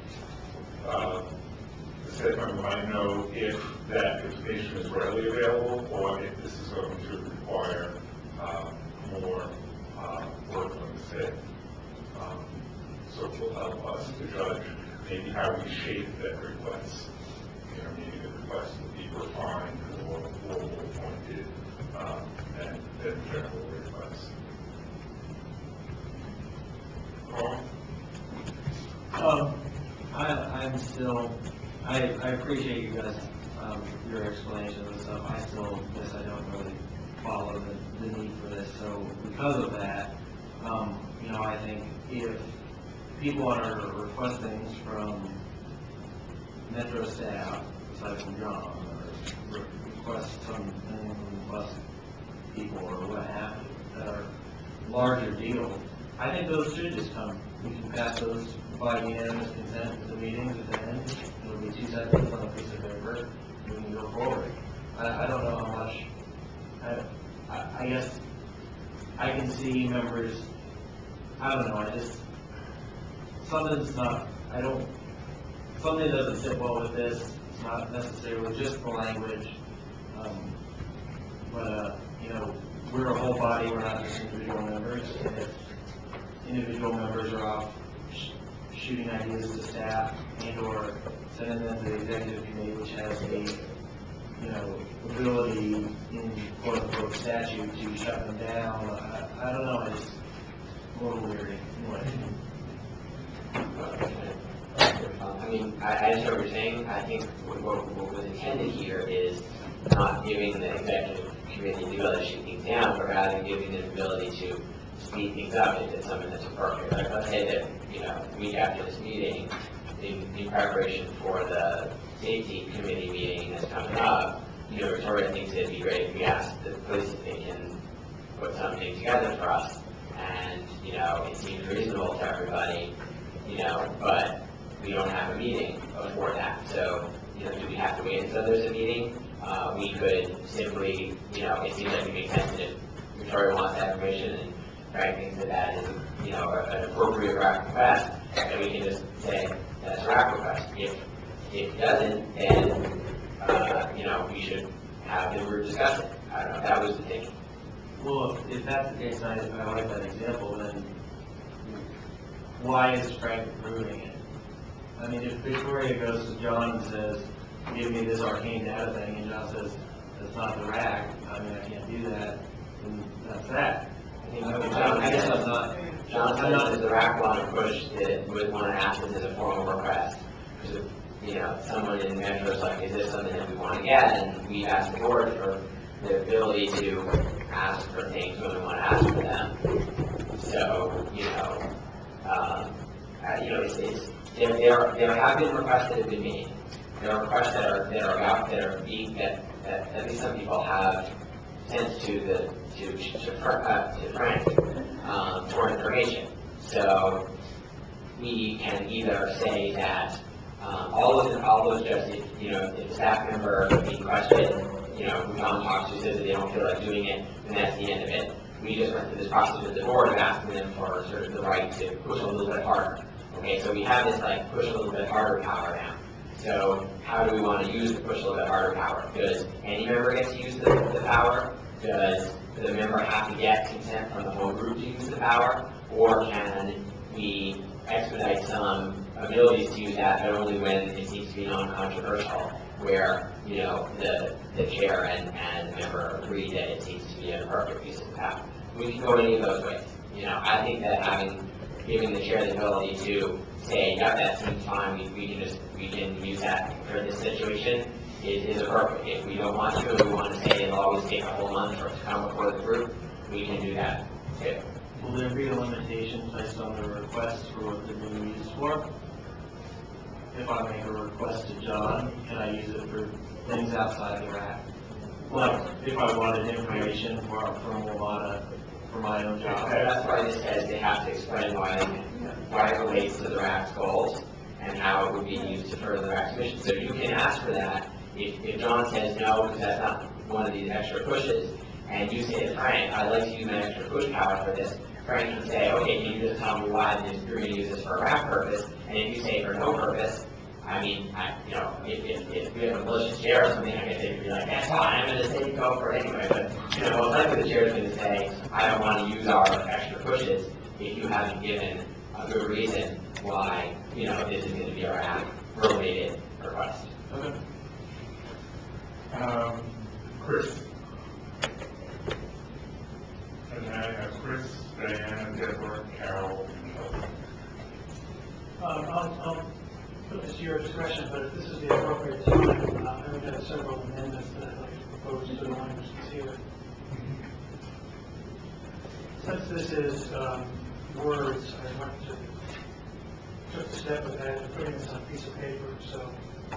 Speaker 1: the staff member might know if that information is readily available or if this is going to require more work on the staff. So it will help us to judge maybe how we shape that request. You know, maybe the request will be refined or pointed, and then generally Carl?
Speaker 15: I'm still, I appreciate you guys, your explanation of the stuff. I still guess I don't really follow the need for this. So because of that, I think if people are request things from Metro staff, aside from John, or request something from bus people or what have you, that are larger deals, I think those should just come. We can pass those by unanimous consent at the meetings at the end. It'll be 2 seconds on a piece of paper. We can go forward. I don't know how much. I guess I can see members. I don't know. Something's not. Something doesn't sit well with this. It's not necessarily just the language. But we're a whole body. We're not just individual members. And if individual members are off shooting ideas to staff and/or sending them to the executive committee, which has a ability in quote-unquote statute to shut them down. I don't know. It's a little weird.
Speaker 14: I mean, I understand what you're saying. I think what was intended here is not giving the executive committee the ability to shoot things down, but rather giving them the ability to speed things up if it's something that's appropriate. Like, let's say that, a week after this meeting, in preparation for the safety committee meeting that's coming up, Victoria thinks it'd be great if we asked the police if they can put something together for us. And, it seems reasonable to everybody, but we don't have a meeting before that. So, do we have to wait until there's a meeting? We could simply, it seems like it makes sense that if Victoria wants that information and Frank thinks that is, an appropriate RAC request, then we can just say that's a RAC request. If it doesn't, then, we should have the group discuss it. I don't know, that was the thinking.
Speaker 15: Well, if that's the case, I like that example, then why is Frank approving it? I mean, if Victoria goes to John and says, give me this arcane data thing, and John says, that's not the RAC, I mean, I can't do that, then that's that.
Speaker 14: I guess I'm not. John says the RAC want to push that, would want to ask this as a formal request. Because if, someone in Metro is like, is this something that we want to get? And we ask the board for the ability to ask for things when we want to ask for them. So, there have been requests that have been made. There are requests that are being that at least some people have sent to Frank for information. So we can either say that all those just if a staff member being questioned, who John talks to says that they don't feel like doing it, then that's the end of it. We just went through this process with the board of asking them for sort of the right to push a little bit harder. Okay, so we have this like push a little bit harder power now. So how do we want to use the push a little bit harder power? Does any member get to use the power? Does the member have to get consent from the whole group to use the power? Or can we expedite some abilities to use that, but only when it seems to be non-controversial, where, the chair and the member agree that it seems to be an appropriate use of the power? We can go any of those ways. I think that giving the chair the ability to say, yeah, that seems fine, we can use that for this situation is appropriate. If we don't want to, and we want to say it'll always take a whole month for it to come before the group, we can do that too.
Speaker 15: Will there be a limitation placed on the request for what they're being used for? If I make a request to John, can I use it for things outside the RAC? Like, if I wanted information from Wamata for my own job.
Speaker 14: That's why this says they have to explain why it relates to the RAC's goals and how it would be used to further the RAC's mission. So you can ask for that. If John says no, because that's not one of these extra pushes, and you say to Frank, I'd like to use my extra push power for this, Frank can say, okay, can you just tell me why you're going to use this for a RAC purpose? And if you say for no purpose, I mean, if we have a malicious chair or something, I guess they could be like, that's fine, I'm going to say go for it anyway. But, most likely the chair is going to say, I don't want to use our extra pushes if you haven't given a good reason why, this is going to be a RAC-related request.
Speaker 15: Okay.
Speaker 1: Chris. And I have Chris, Diana, Deborah, Carol, and Kelly.
Speaker 5: I'll put this to your discretion, but if this is the appropriate time, I would have several amendments that I'd like to propose to the language that's here. Since this is words, I went to took the step of that and putting this on a piece of paper, so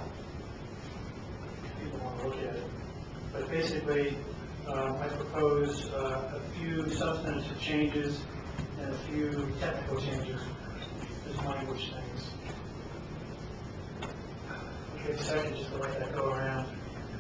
Speaker 5: people want to look at it. But basically, I propose a few substantive changes and a few technical changes as language things. Okay, a second just to let that go around.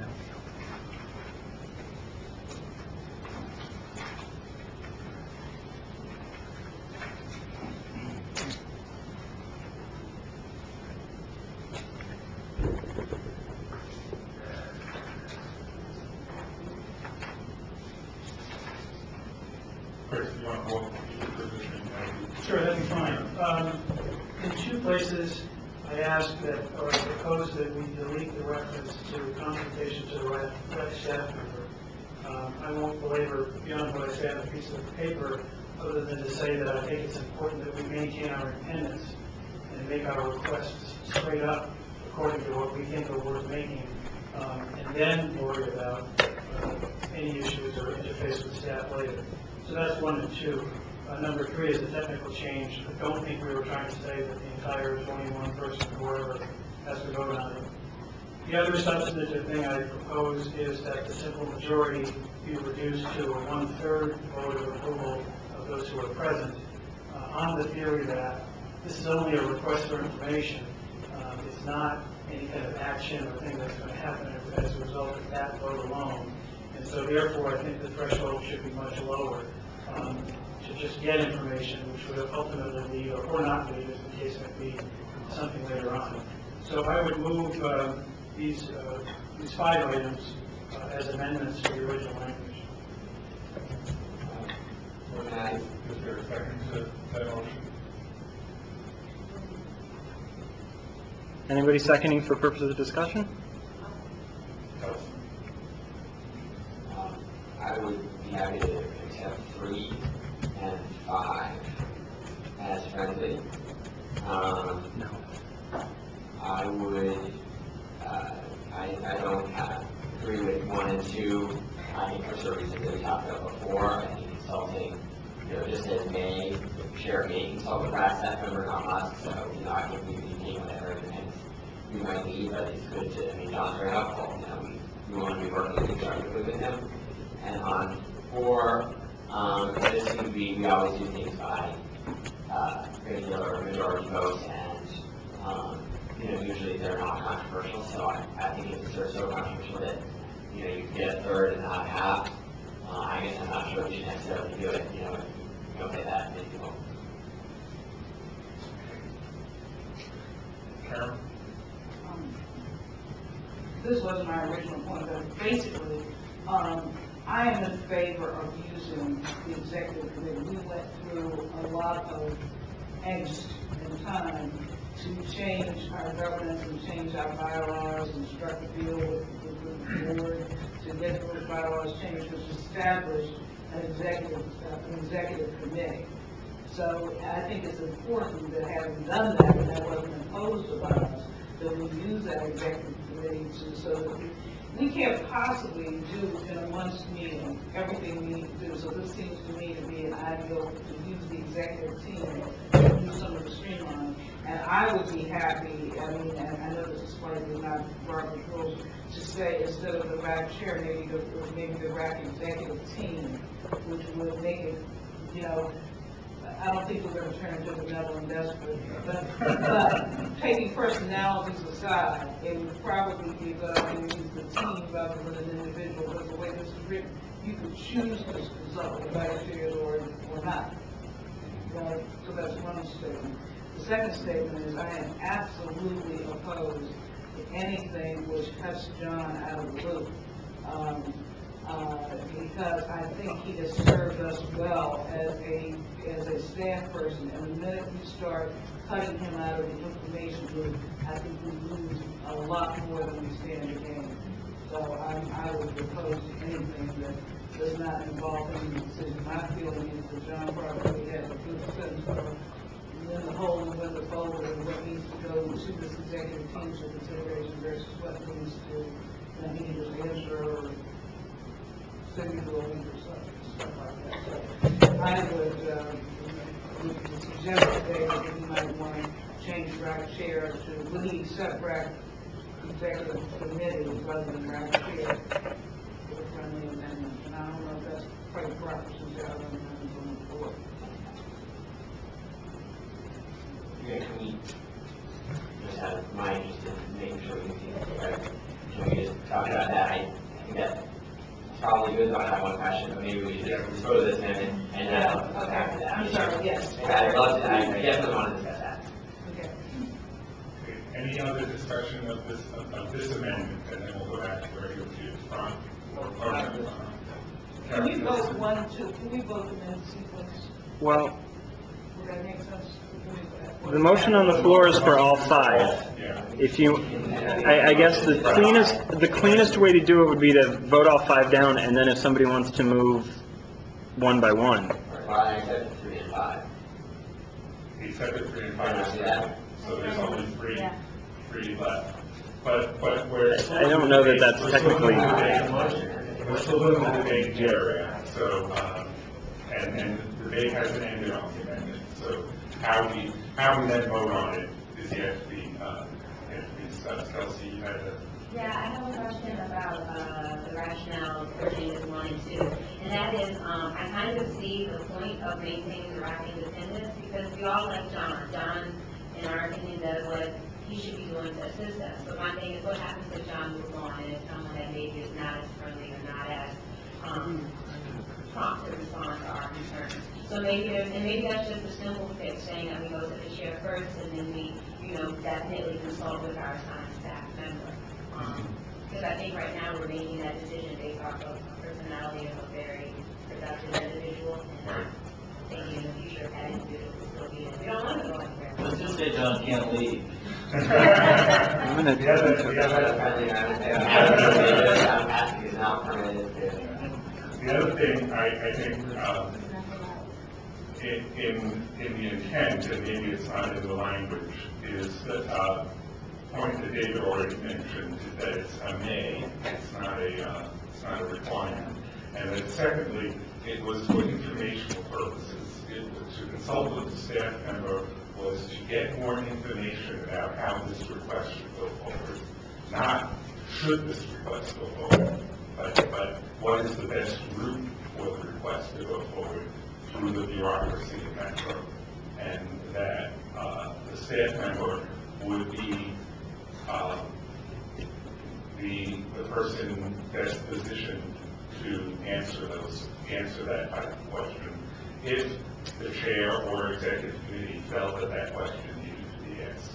Speaker 1: Chris, do you want to walk through this thing?
Speaker 5: Sure, that'd be fine. In two places, I asked that, or I proposed that we delete the reference to consultation to the rec staff member. I won't belabor beyond what I said on a piece of paper, other than to say that I think it's important that we maintain our independence and make our requests straight up according to what we think are worth making, and then worry about any issues or interface with staff later. So that's 1 and 2. Number 3 is a technical change. I don't think we were trying to say that the entire 21-person whoever has to vote on it. The other substantive thing I propose is that the simple majority be reduced to a 1/3 vote of approval of those who are present, on the theory that this is only a request for information. It's not any kind of action or thing that's going to happen as a result of that vote alone. And so therefore, I think the threshold should be much lower to just get information, which would ultimately lead, or not lead, as the case may be, something later on. So I would move these 5 items as amendments to the original language.
Speaker 1: Is there a second to that motion?
Speaker 16: Anybody seconding for purposes of discussion?
Speaker 14: I would be happy to accept 3 and 5 as friendly.
Speaker 16: No.
Speaker 14: I would, I don't agree with 1 and 2. I think for some reason that we talked about before, I think consulting, just as may, chair may consult with that staff member, not us, so, I think we maintain whatever independence we might need, but it's good to, John's very helpful, we want to be working constructively with him. And on 4, this would be, we always do things by regular majority votes, and usually they're not controversial. So I think if they're so controversial that you get a third and not half, I guess I'm not sure we should necessarily do it. If you okay that, maybe you won't.
Speaker 1: Karen?
Speaker 11: This wasn't my original point, but basically, I am in favor of using the executive committee. We went through a lot of angst and time to change our governance and change our bylaws and start to deal with the board to get those bylaws changed, which established an executive committee. So I think it's important that having done that, and that wasn't imposed upon us, that we use that executive committee so that we can't possibly do in a month's meeting everything we need to do. So this seems to me to be an ideal to use the executive team to do some of the streamlining. And I would be happy, and I know this is slightly not Robert's rules, to say instead of the RAC chair, maybe the RAC executive team, which would make it, I don't think we're going to turn into the Netherlands desperate, but taking personalities aside, it would probably be a good idea to use the team rather than an individual, because the way this is written, you could choose to consult the vice chairs or not. So that's one statement. The second statement is I am absolutely opposed to anything which cuts John out of the loop. Because I think he has served us well as a staff person, and the minute we start cutting him out of the information loop, I think we lose a lot more than we stand to gain. So I would oppose anything that does not involve him in the decision. My feeling is that John probably has a good sense of when the hole and when the folder and what to this executive team's consideration versus what needs to, he can just answer or send you to a link or stuff like that. So I would suggest today that you might want to change RAC chair to lead separate executive committee rather than RAC chair for the friendly amendment. And I don't know if that's quite proper since you have amendments on the floor.
Speaker 14: Yeah, can we just have my interest in making sure we see it right? Can we just talk about that? I think that probably good, but I have one question, but maybe we should just go to this amendment and after that.
Speaker 11: I'm sorry, yes.
Speaker 14: I'd love to, I definitely want to discuss that.
Speaker 11: Okay.
Speaker 1: Any other discussion of this amendment, and then we'll go back to the regular view front or
Speaker 11: Can we vote 1 and 2? Can we vote them in sequence?
Speaker 16: Well,
Speaker 11: Would that make sense?
Speaker 16: the motion on the floor is for all 5. If you, I guess the cleanest way to do it would be to vote all 5 down, and then if somebody wants to move one by one.
Speaker 14: Well, I accept 3 and 5.
Speaker 1: He accepted 3 and 5, so there's only three left. But we're...
Speaker 16: I don't know that that's technically...
Speaker 1: We're still in the debate area, so, and the debate hasn't ended on the amendment, so how we then vote on it is yet to be discussed. Kelsey, you had a...
Speaker 10: Yeah, I have a question about the rationale for changes 1 and 2, and that is, I kind of see the point of maintaining the RAC independence, because we all like John. John, in our opinion, does what he should be doing to assist us. But my thing is, what happens if John moves on and it's someone that maybe is not as friendly or not as prompt to respond to our concerns? So maybe that's just a simple fix, saying that we go to the chair first, and then we, definitely consult with our assigned staff member. Because I think right now we're making that decision based off of a personality of a very productive individual, and not thinking in the future if that individual will still be in. We don't want to go anywhere.
Speaker 15: Let's just say John can't leave.
Speaker 1: The other thing, I think, in the intent, and maybe it's not in the language, is that point that David already mentioned, that it's a may, it's not a requirement. And then secondly, it was for informational purposes. It was to consult with the staff member, was to get more information about how this request should go forward. Not should this request go forward, but what is the best route for the request to go forward through the bureaucracy of Metro. And that the staff member would be the person best positioned to answer that type of question if the chair or executive committee felt that question needed to be asked.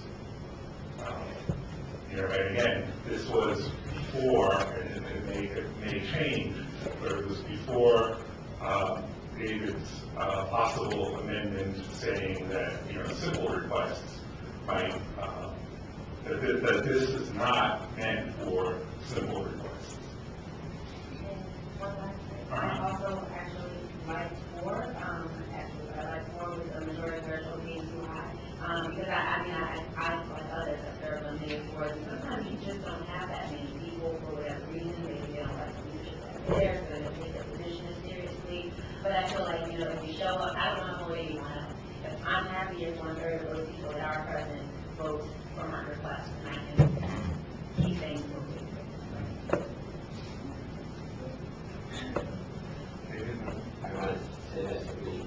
Speaker 1: And again, this was before, and it may change, but it was before David's possible amendment saying that, simple requests might, that this is not meant for simple requests.
Speaker 10: I also actually like 4, I like 4 with the majority threshold being too high. Because I like others, I serve on many boards, and sometimes you just don't have that many people for whatever reason. Maybe they don't like the leadership that's there, so they don't take their position as seriously. But I feel like, if you show up, I don't know where you want to. If I'm happy if 1/3 of those people that are present vote for my request, and I can keep things moving.
Speaker 14: I want to say this to be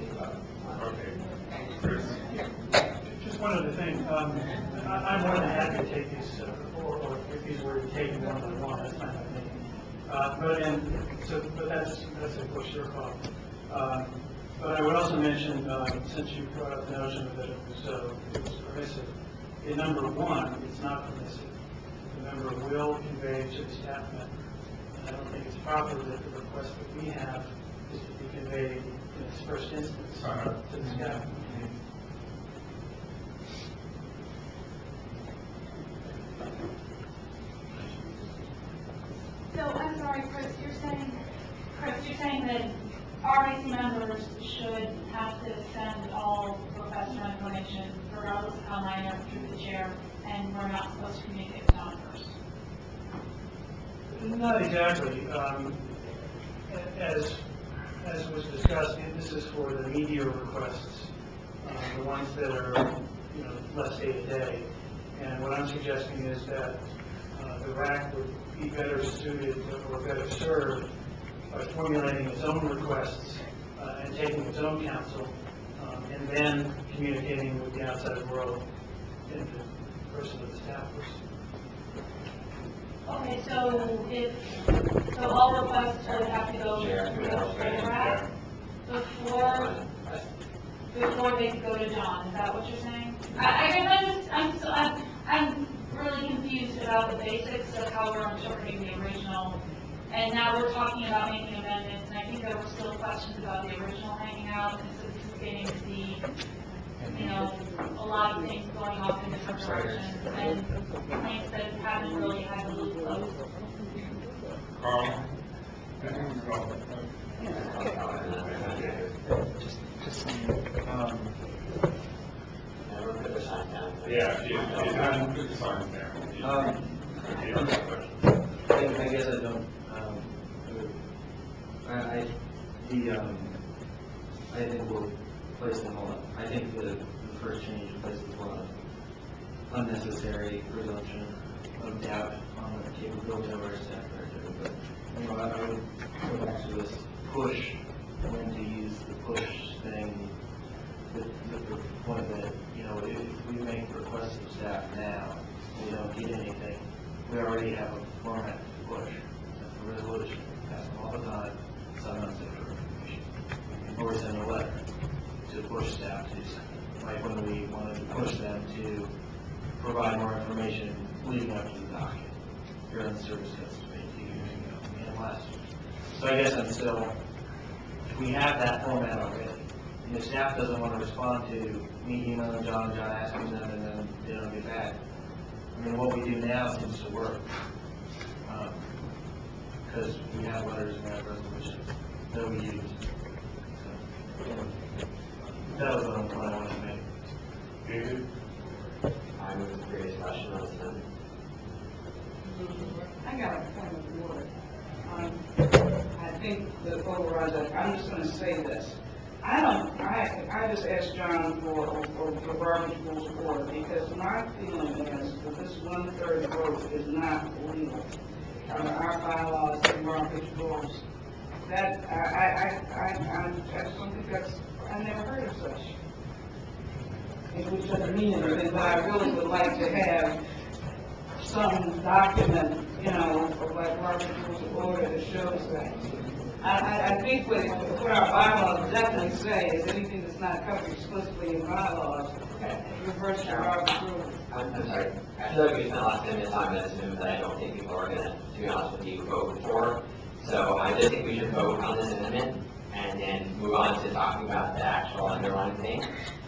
Speaker 5: Just one other thing. I'm more than happy to take these, or if these were taken one by one, that's not happening. But that's of course your call. But I would also mention, since you brought up the notion that it was permissive, in number 1, it's not permissive. The member will convey to the staff member. I don't think it's proper that the request that we have is to be conveyed in its first instance to the staff.
Speaker 12: So, I'm sorry, Chris, you're saying that RAC members should have to send all requests for information regardless process how minor through the chair, and we're not supposed to communicate with John first.
Speaker 5: Not exactly. As was discussed, this is for the media requests, the ones that are, less day-to-day. And what I'm suggesting is that the RAC would be better suited or better served by formulating its own requests and taking its own counsel, and then communicating with the outside world in the person of the staff person.
Speaker 12: Okay, so all requests would have to go through the RAC before they go to John, is that what you're saying? I'm really confused about the basics of how we're interpreting the original, and now we're talking about making amendments, and I think there were still questions about the original hanging out, and so this is getting to be, a lot of things going off in different directions, and complaints that haven't really had the loop closed.
Speaker 1: Carl?
Speaker 15: Just saying,
Speaker 1: Yeah, she's done good signs there.
Speaker 15: I guess I don't, I think we'll place them all up. I think the first change places a lot of unnecessary presumption of doubt on the capability of our staff director. But, I would go back to this push, when to use the push thing, the point that, if we make requests of staff now, we don't get anything, we already have a format to push. That's the resolution. Pass them all the time, sometimes they for information. Or we send a letter to push staff to do something. Like when we wanted to push them to provide more information leading up to the docket. You're in service testimony 2 years ago and last year. So I guess I'm still, if we have that format already, and if staff doesn't want to respond to me emailing John asking them, and then they don't get back, I mean, what we do now seems to work. Because we have letters and we have resolutions that we use. So, that was the point I wanted to make.
Speaker 1: David?
Speaker 14: I was the previous question on this.
Speaker 11: I got a point of order. I think the overrides, I'm just going to say this. I just asked John for garbage rules of order because my feeling is that this 1/3 vote is not legal. Under our bylaws and garbage rules, that, I just don't think that's, I never heard of such. It would just mean anything, but I really would like to have some document, like garbage rules of order that shows that. I think what our bylaws definitely say is anything that's not covered explicitly in bylaws, reverse your garbage rule.
Speaker 14: I'm sorry. I feel like we spent lots of minutes on this, and I don't think people are going to be honest with you, vote for. So I just think we should vote on this amendment and then move on to talking about the actual underlying thing.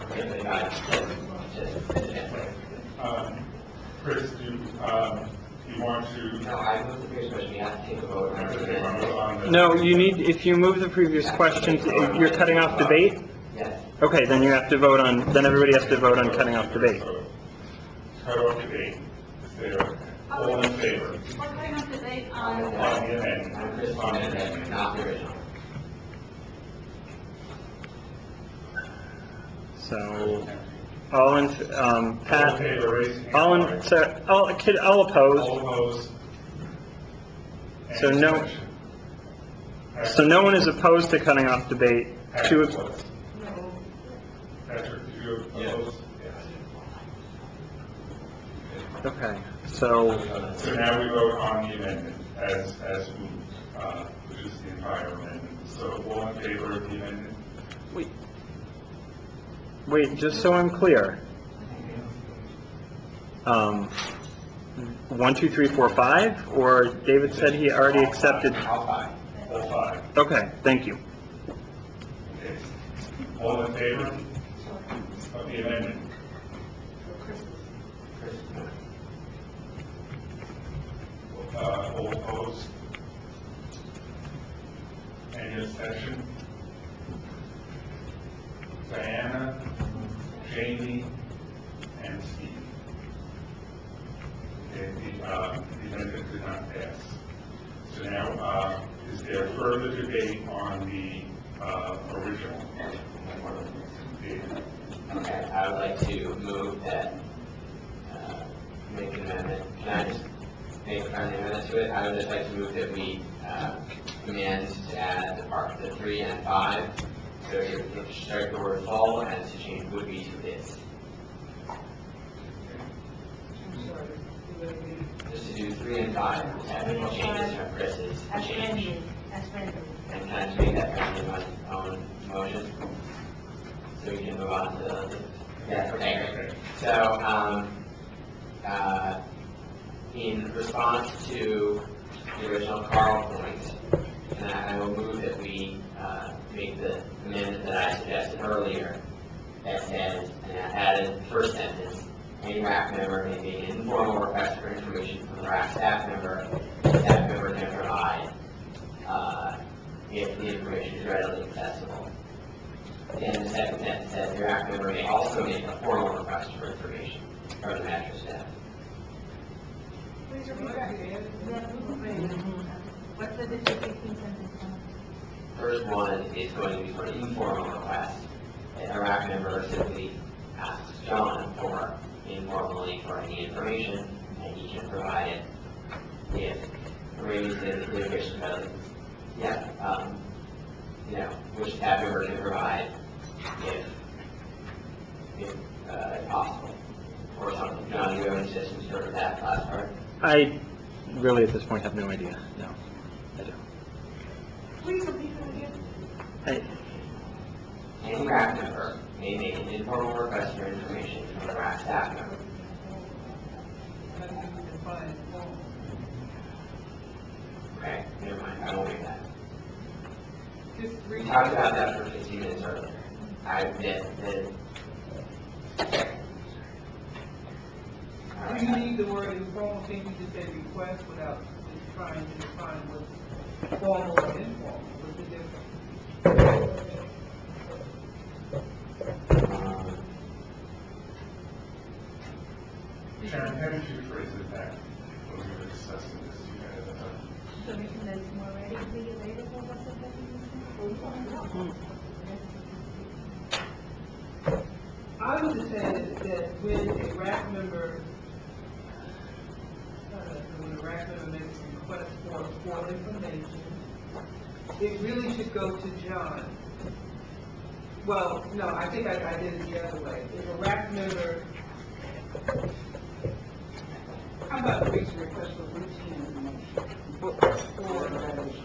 Speaker 1: Chris, do you want to?
Speaker 14: No, I moved the previous question. We have to take a vote on it.
Speaker 16: No, you need, if you move the previous question, you're cutting off debate?
Speaker 14: Yes.
Speaker 16: Okay, then you have to vote on, then everybody has to vote on cutting off debate.
Speaker 1: Cut off debate. Is there all in favor?
Speaker 12: We're cutting off debate
Speaker 1: On
Speaker 12: on.
Speaker 1: the amendment. On the amendment.
Speaker 14: Not the original.
Speaker 16: So, all in, Pat,
Speaker 1: All
Speaker 16: I'll oppose.
Speaker 1: All opposed?
Speaker 16: So no, so no one is opposed to cutting off debate.
Speaker 1: Patrick, did you oppose?
Speaker 16: Okay, so,
Speaker 1: So now we vote on the amendment as moved, which is the entire amendment. So all in favor of the amendment?
Speaker 16: wait, just so I'm clear. 1, 2, 3, 4, 5, or David said he already accepted?
Speaker 14: All five.
Speaker 1: All five.
Speaker 16: Okay, thank you.
Speaker 1: Okay. All in favor of the amendment? All opposed? Any abstention? Diana, Jamie, did not pass. So now, is there further debate on the original?
Speaker 14: Okay, I would like to move that, make an amendment. Can I just make a friendly amendment to it? I would just like to move that we amend to add the 3 and 5. So you strike the word fall and to change would be to is. Just to do 3 and 5, the technical changes from Chris's change. And can I just make that friendly my own motion? So we can move on to the, yeah, okay, great. So, in response to the original Carl point, and I will move that we make the amendment that I suggested earlier that says, and I added the first sentence, any RAC member may make an informal request for information from the RAC staff member. The staff member can provide if the information is readily accessible. And the second sentence says the RAC member may also make a formal request for information from the master staff.
Speaker 8: Please repeat that. What's the difference?
Speaker 14: First one is going to be for an informal request. A RAC member simply asks John for informally for any information, and he can provide it if raised in the litigation code. Yeah, which staff member can provide if possible, or something. John, do you have any suggestions for that last part?
Speaker 16: I really at this point have no idea. No, I don't.
Speaker 8: Please repeat that again.
Speaker 14: Any RAC member may make an informal request for information from the RAC staff member. Okay, never mind, I won't make that. We talked about that for 15 minutes earlier.
Speaker 11: Do you need the word informal? Can you just say request without just trying to define what's formal or informal? What's the difference?
Speaker 1: Sharon, how did you phrase it back when we were discussing this? You had
Speaker 8: Information that is more readily available, what's the definition?
Speaker 11: I would just say that when a RAC member makes a request for information, it really should go to John. Well, no, I think I did it the other way. If a RAC member, how about the basic request for routine information? Or evaluation?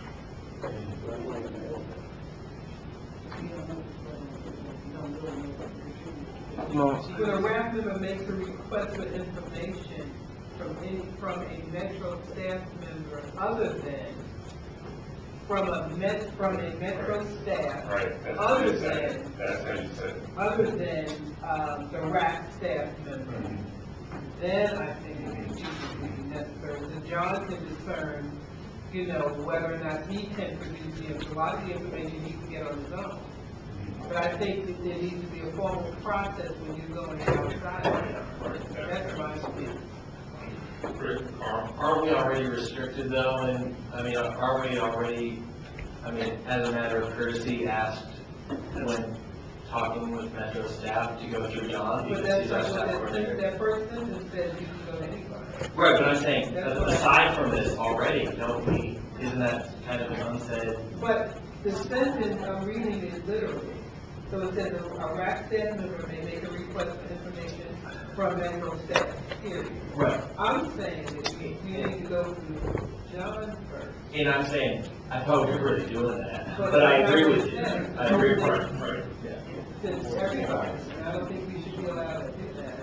Speaker 11: When a RAC member makes a request for information from a Metro staff member other than from a Metro staff,
Speaker 1: right. That's how you said it.
Speaker 11: Other than the RAC staff member, then I think it would be necessary. So John can discern, whether or not he can produce a lot of the information he can get on his own. But I think that there needs to be a formal process when you're going outside. That's my opinion.
Speaker 15: Aren't we already restricted though? And are we already, as a matter of courtesy, asked when talking with Metro staff to go through John because he's our staff coordinator?
Speaker 11: That first sentence says you can go to anybody.
Speaker 15: Right, but I'm saying, aside from this already, isn't that kind of an unsaid?
Speaker 11: But the sentence I'm reading is literally. So it says a RAC staff member may make a request for information from Metro staff, period.
Speaker 15: Right.
Speaker 11: I'm saying that we need to go through John first.
Speaker 15: And I'm saying, I thought we were already doing that, but I agree with you. I agree with you. Right. Yeah.
Speaker 11: Since everybody, and I don't think we should be allowed to do that.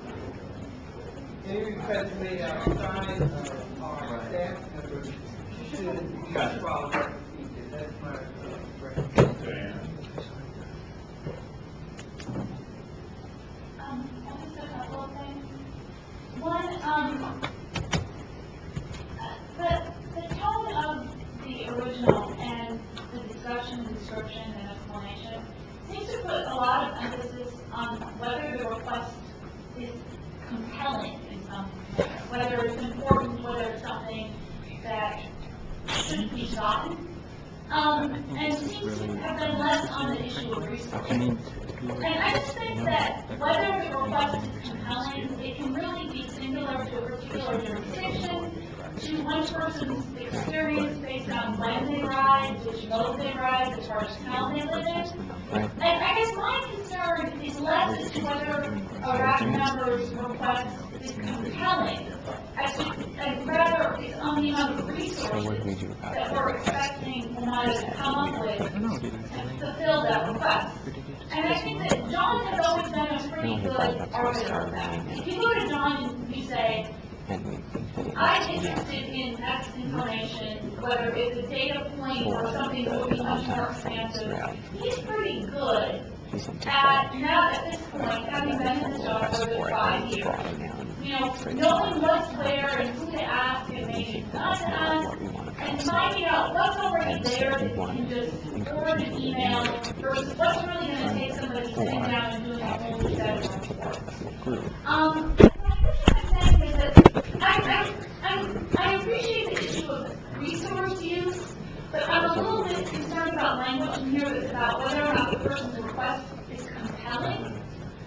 Speaker 11: Any request made outside of our staff members should be followed by procedure. That's my recommendation.
Speaker 8: Just a couple of things. One, the tone of the original and the discussion, description, and explanation seems to put a lot of emphasis on whether the request is compelling in some manner, whether it's important, whether it's something
Speaker 12: and seems to have been less on the issue of resources. And I just think that whether the request is compelling, it can really be singular to a particular jurisdiction, to one person's experience based on when they ride, which mode they ride, as far as town they live in. And I guess my concern is less as to whether a RAC member's request is compelling, and rather it's on the amount of resources that we're expecting WMATA to come up with to fulfill that request. And I think that John has always been a pretty good arbiter of that. If you go to John and you say, I'm interested in X information, whether it's a data point or something that would be much more expansive, he's pretty good at, now at this point, having been in the job for the 5 years, knowing what's where and who to ask and maybe not to ask, and finding out what's already there that you can just forward an email versus what's really going to take somebody sitting down and doing a whole set of reports. I appreciate the issue of resource use, but I'm a little bit concerned about language in here that's about whether or not the person's request is compelling.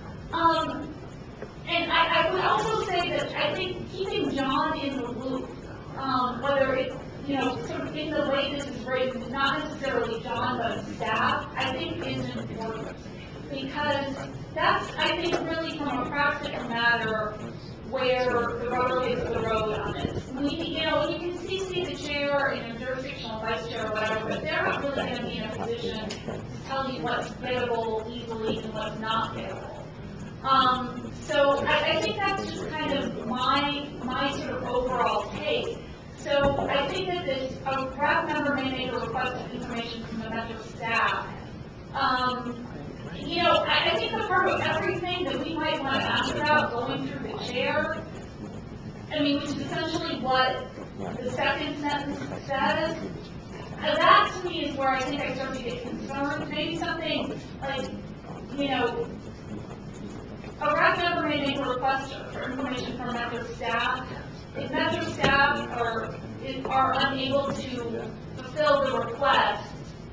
Speaker 12: And I would also say that I think keeping John in the loop, whether it's, sort of in the way this is written, not necessarily John, but staff, I think is important. Because that's, I think, really from a practical matter where the rubber hits the road on this. You can CC the chair and a jurisdictional vice chair or whatever, but they're not really going to be in a position to tell you what's gettable easily and what's not gettable. So I think that's just kind of my sort of overall take. So I think that a RAC member may make a request of information from the Metro staff. I think a part of everything that we might want to ask about going through the chair, which is essentially what the second sentence says, that to me is where I think I start to get concerned. Maybe something like, a RAC member may make a request for information from Metro staff. If Metro staff are unable to fulfill the request,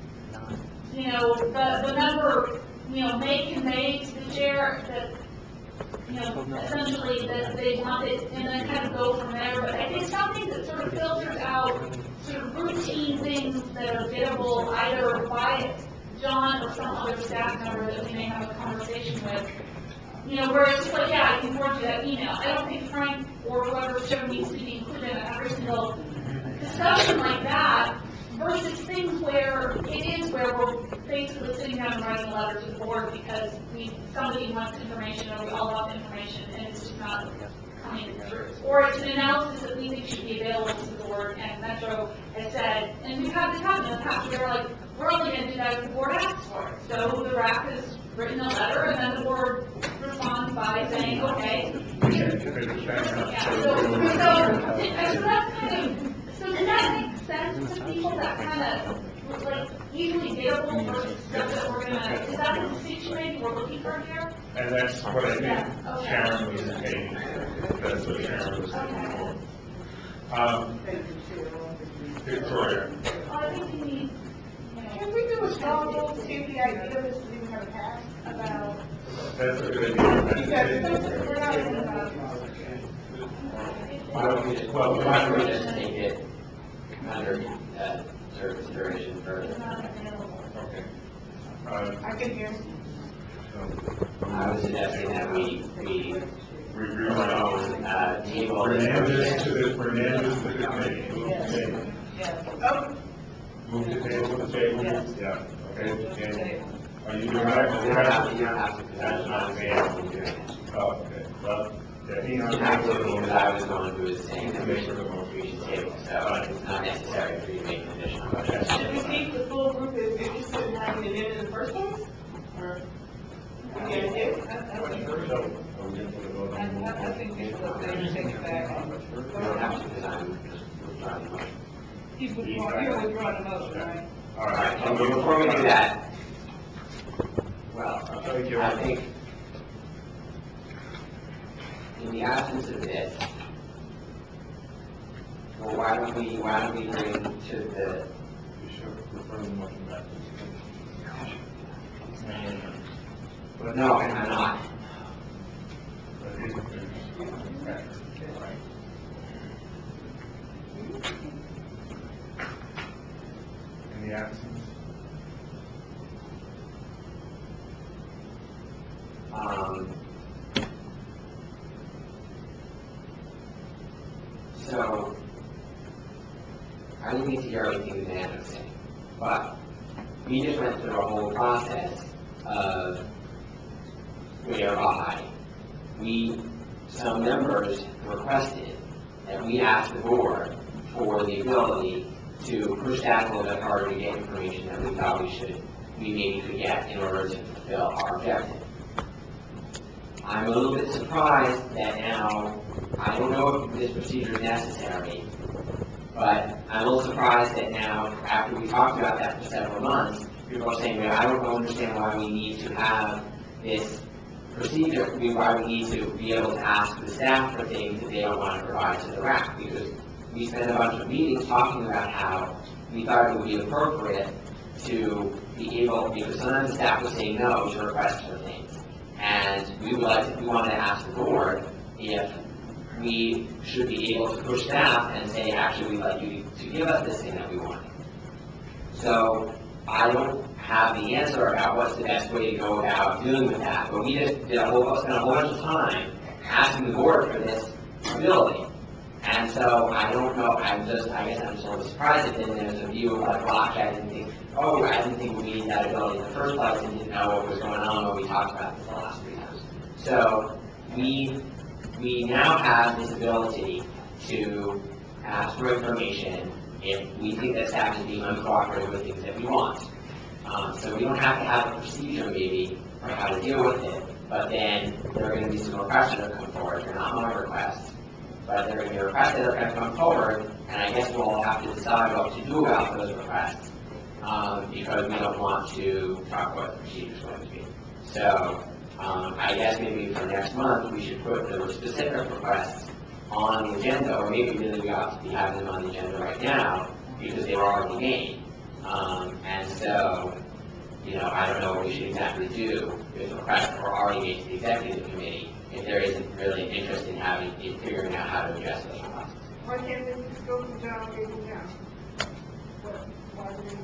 Speaker 12: the member, may convey to the chair that, essentially that they want it, and then kind of go from there. But I think something that sort of filters out sort of routine things that are gettable either by John or some other staff member that we may have a conversation with. Where it's just like, yeah, I can forward you that email. I don't think Frank or whoever show needs to be included in every single discussion like that, versus things where it is where we're basically sitting down and writing a letter to the board because somebody wants information or we all want information and it's just not coming through. Or it's an analysis that we think should be available to the board and Metro has said, and we've had this happen in the past, where like, we're only going to do that if the board asks for it. So the RAC has written a letter and then the board responds by saying, okay. Yeah, so does that make sense to people that kind of, like, easily gettable versus stuff that we're gonna, is that the distinction maybe we're looking for here?
Speaker 1: And that's what I think Sharon was saying. That's what Sharon was saying. Victoria.
Speaker 2: I think you need, can we do a strong vote to see if the idea of this is even going to pass about?
Speaker 1: That's a good idea.
Speaker 2: Because we're not even about.
Speaker 14: Why don't we just take it under service duration further?
Speaker 1: Okay.
Speaker 2: I can hear.
Speaker 14: I was suggesting that we table
Speaker 1: Hernandez to the committee. Move the table to the table. Yeah. Okay. Are you doing that?
Speaker 14: You don't have to, because I was not saying.
Speaker 1: Oh, okay. Well, yeah,
Speaker 14: You don't have to, because I was the one who was saying that we should table, so it's not necessary for you to make an additional motion.
Speaker 11: Should we keep the full group is interested in having it in the first place? Or? I think we should take it back.
Speaker 14: You don't have to, because I'm just withdrawing the motion.
Speaker 11: You're withdrawing the motion, right?
Speaker 14: All right, so before we do that, well, I think in the absence of this, well, why don't we bring to the
Speaker 6: should refer the motion back to the committee.
Speaker 14: But no, I'm not.
Speaker 1: But it isn't finished. Okay. Right. In the absence?
Speaker 14: So, I didn't need to hear everything the man was saying, but we just went through a whole process of whereby some members requested that we ask the board for the ability to push that a little bit harder to get information that we thought we maybe could get in order to fulfill our objective. I'm a little bit surprised that now, I don't know if this procedure is necessary, but I'm a little surprised that now, after we talked about that for several months, people are saying, well, I don't understand why we need to have this procedure, why we need to be able to ask the staff for things that they don't want to provide to the RAC, because we spent a bunch of meetings talking about how we thought it would be appropriate to be able, because sometimes the staff was saying no to requests for things. And we wanted to ask the board if we should be able to push staff and say, actually, we'd like you to give us this thing that we want. So I don't have the answer about what's the best way to go about dealing with that, but we just spent a whole bunch of time asking the board for this ability. And so I don't know, I guess I'm just a little surprised that then there's a view of like, well, actually I didn't think we needed that ability in the first place and didn't know what was going on when we talked about this the last 3 times. So we now have this ability to ask for information if we think that staff is being uncooperative with things that we want. So we don't have to have a procedure maybe for how to deal with it, but then there are going to be some requests that are coming forward. They're not my requests, but there are going to be requests that are going to come forward, and I guess we'll all have to decide what to do about those requests, because we don't want to talk about the procedure is going to be. So I guess maybe for next month, we should put the specific requests on the agenda, or maybe really we ought to be having them on the agenda right now, because they were already made. And so, I don't know what we should exactly do if requests that were already made to the executive committee, if there isn't really an interest in figuring out how to address those requests.
Speaker 11: Why can't they just go from John Gable down? Why would they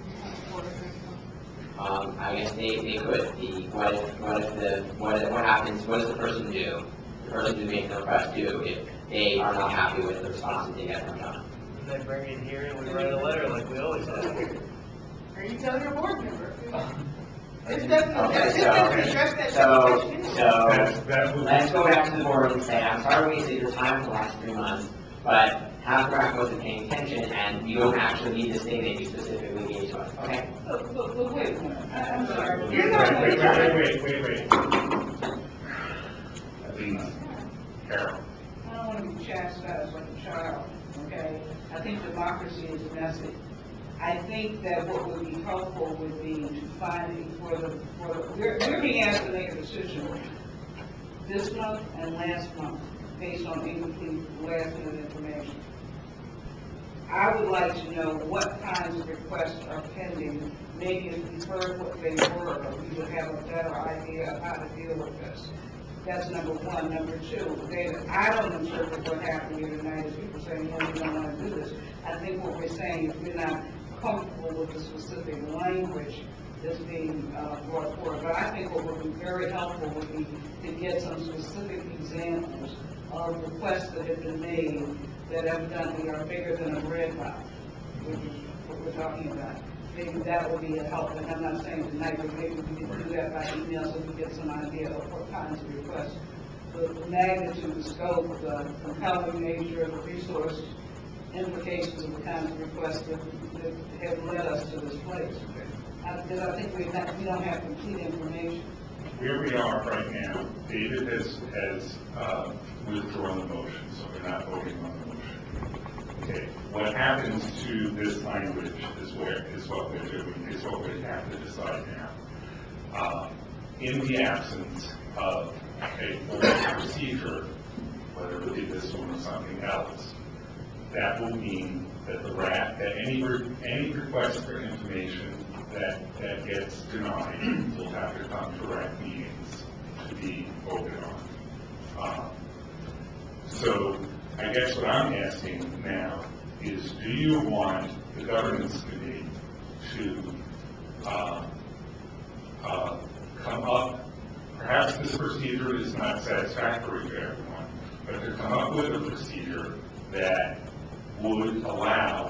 Speaker 14: I guess they could. What happens, what does the person do? The person who makes the request do if they are not happy with the response that they get from John?
Speaker 15: They bring it here and we write a letter like we always have.
Speaker 11: Or you tell your board member? This doesn't address that
Speaker 14: So
Speaker 11: situation.
Speaker 14: let's go back to the board and say, I'm sorry we wasted your time for the last 3 months, but half the RAC wasn't paying attention, and you don't actually need this thing that you specifically gave to us, okay?
Speaker 11: Look, wait a minute. I'm sorry.
Speaker 1: Wait. Please, Carol.
Speaker 11: I don't want to be chastised like a child, okay? I think democracy is a message. I think that what would be helpful would be to find we're being asked to make a decision this month and last month based on incomplete last minute information. I would like to know what kinds of requests are pending. Maybe if we heard what they were, we would have a better idea of how to deal with this. That's number one. Number two, I don't interpret what happened here tonight as people saying, no, we don't want to do this. I think what we're saying is we're not comfortable with the specific language that's being brought forward. But I think what would be very helpful would be to get some specific examples of requests that have been made that evidently are bigger than a bread box, which is what we're talking about. Maybe that would be a help, and I'm not saying tonight, but maybe we can do that by email so we get some idea of what kinds of requests. The magnitude, the scope, the compelling nature, the resource implications of the kinds of requests that have led us to this place. Because I think we don't have complete information.
Speaker 1: Where we are right now, David has withdrawn the motion, so we're not voting on the motion. Okay, what happens to this language is what we're doing, is what we have to decide now. In the absence of a formal procedure, whether it be this one or something else, that will mean that the RAC, that any request for information that gets denied will have to come to RAC meetings to be voted on. So I guess what I'm asking now is, do you want the governance committee to come up, perhaps this procedure is not satisfactory to everyone, but to come up with a procedure that would allow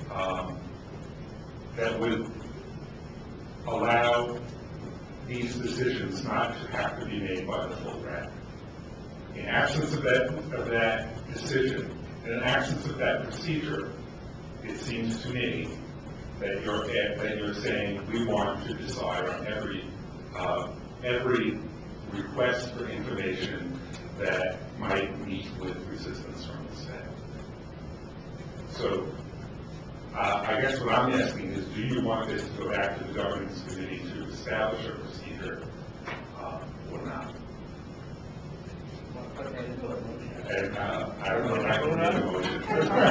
Speaker 1: these decisions not to have to be made by the full RAC. In absence of that decision, in absence of that procedure, it seems to me that you're saying we want to decide on every request for information that might meet with resistance from the staff. So I guess what I'm asking is, do you want this to go back to the governance committee to establish a procedure or not? And I don't know if I can make a motion.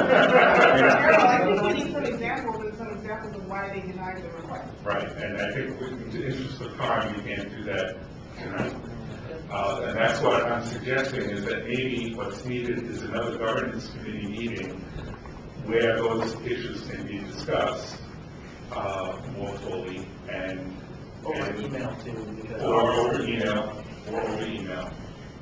Speaker 11: I think we need some examples of why they denied the request.
Speaker 1: Right, and I think in the interest of time, we can't do that tonight. And that's what I'm suggesting, is that maybe what's needed is another governance committee meeting where those issues can be discussed more fully and
Speaker 7: Over email too, because.
Speaker 1: Or over email.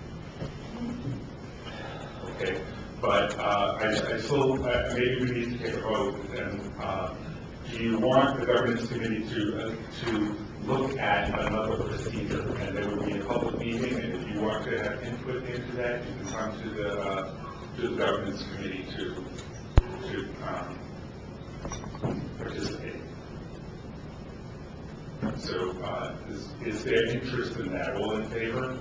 Speaker 1: Okay, but I still, maybe we need to take a vote, and do you want the governance committee to look at another procedure? And there would be a public meeting, and if you want to have input into that, you can come to the governance committee to participate. So, is there interest in that? All in favor?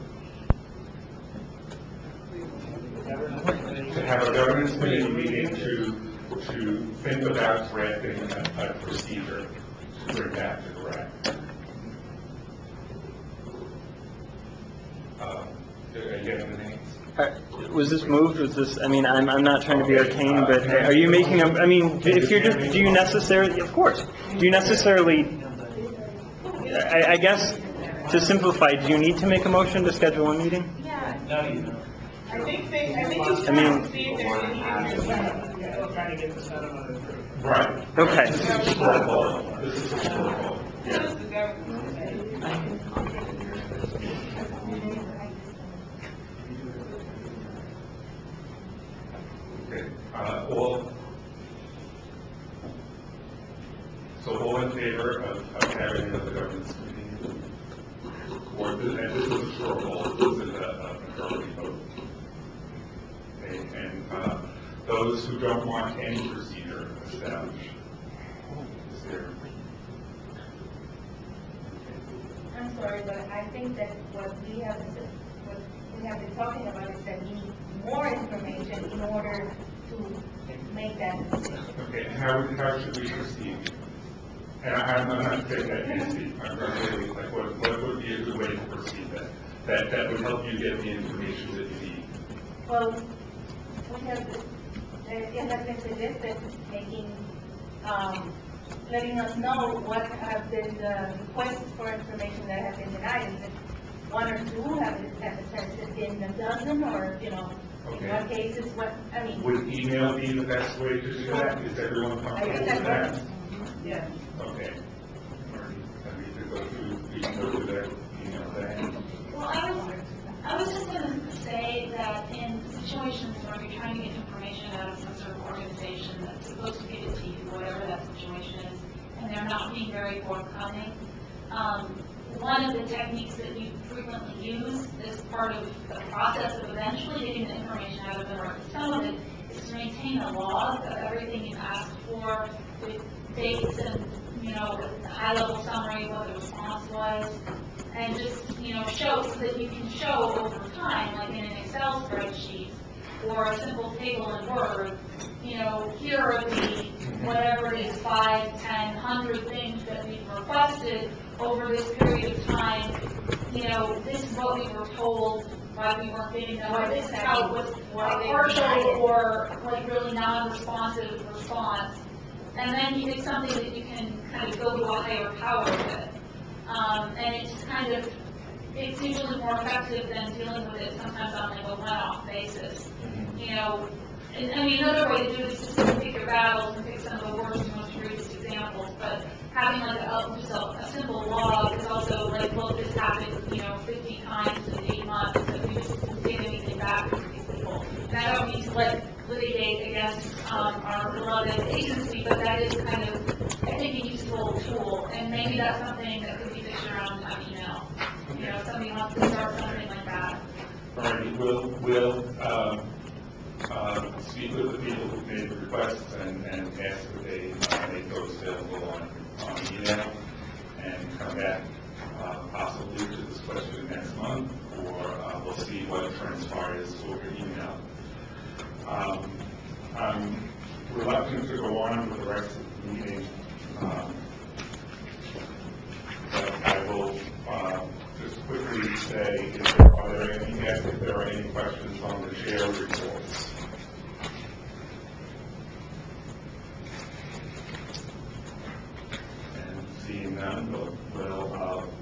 Speaker 1: To have a governance committee meeting to think about drafting a procedure to bring back to the RAC.
Speaker 16: Was this moved? Was this? I mean, I'm not trying to be arcane, but are you making a? I mean, if you're just, do you necessarily? Of course. Do you necessarily? I guess to simplify, do you need to make a motion to schedule a meeting?
Speaker 11: Yeah.
Speaker 7: No, you don't.
Speaker 11: I think he's trying to see if there's any
Speaker 7: Still trying to get the settlement approved.
Speaker 1: Right.
Speaker 16: Okay.
Speaker 1: This is protocol. This is protocol. Okay. All in favor of having another governance committee? Or and this is a straw poll. This is a majority vote. Okay. And those who don't want any procedure established, is there?
Speaker 17: I'm sorry, but I think that what we have been talking about is that we need more information in order to make that decision.
Speaker 1: Okay, and how should we proceed? And I'm not saying that easy. I'm really like, what would be a good way to proceed that would help you get the information that you need?
Speaker 17: Well, we have, it has been suggested letting us know what have been the requests for information that have been denied. Is it one or two? Has it been a dozen, or, in what cases, I mean.
Speaker 1: Would email be the best way to do that? Is everyone comfortable with that?
Speaker 11: Yeah.
Speaker 1: Okay. And we can go through that email thing.
Speaker 12: Well, I was just going to say that in situations where you're trying to get information out of some sort of organization that's supposed to give it to you, whatever that situation is, and they're not being very forthcoming, one of the techniques that we frequently use as part of the process of eventually getting the information out of them, or some of it, is to maintain a log of everything you asked for with dates and, with the high-level summary of what the response was, and just, show so that you can show over time, like in an Excel spreadsheet or a simple table in Word, here are the, whatever it is, 5, 10, 100 things that we've requested over this period of time. This is what we were told why we weren't getting them, why this is how it was,
Speaker 10: Why they
Speaker 12: partial
Speaker 10: denied it.
Speaker 12: or like really non-responsive response. And then it's something that you can kind of go to a higher power with. And it's just kind of, it's usually more effective than dealing with it sometimes on like a one-off basis. You know, and, I mean, another way to do it is just to pick your battles and pick some of the worst and most egregious examples, but having like just a simple log is also like, look, this happened, you know, 50 times in 8 months, and we just didn't get anything back from these people. And I don't mean to like litigate against our beloved agency, but that is kind of, I think, a useful tool, and maybe that's something that could be dished around by email. You know, if somebody wants to start something like that.
Speaker 1: All right, we'll speak with the people who made the requests and ask that they make those available on email and come back possibly to this question next month, or we'll see what transpires over email. I'm reluctant to go on with the rest of the meeting, but I will just quickly say, if there are any questions on the chair reports. And seeing none, we'll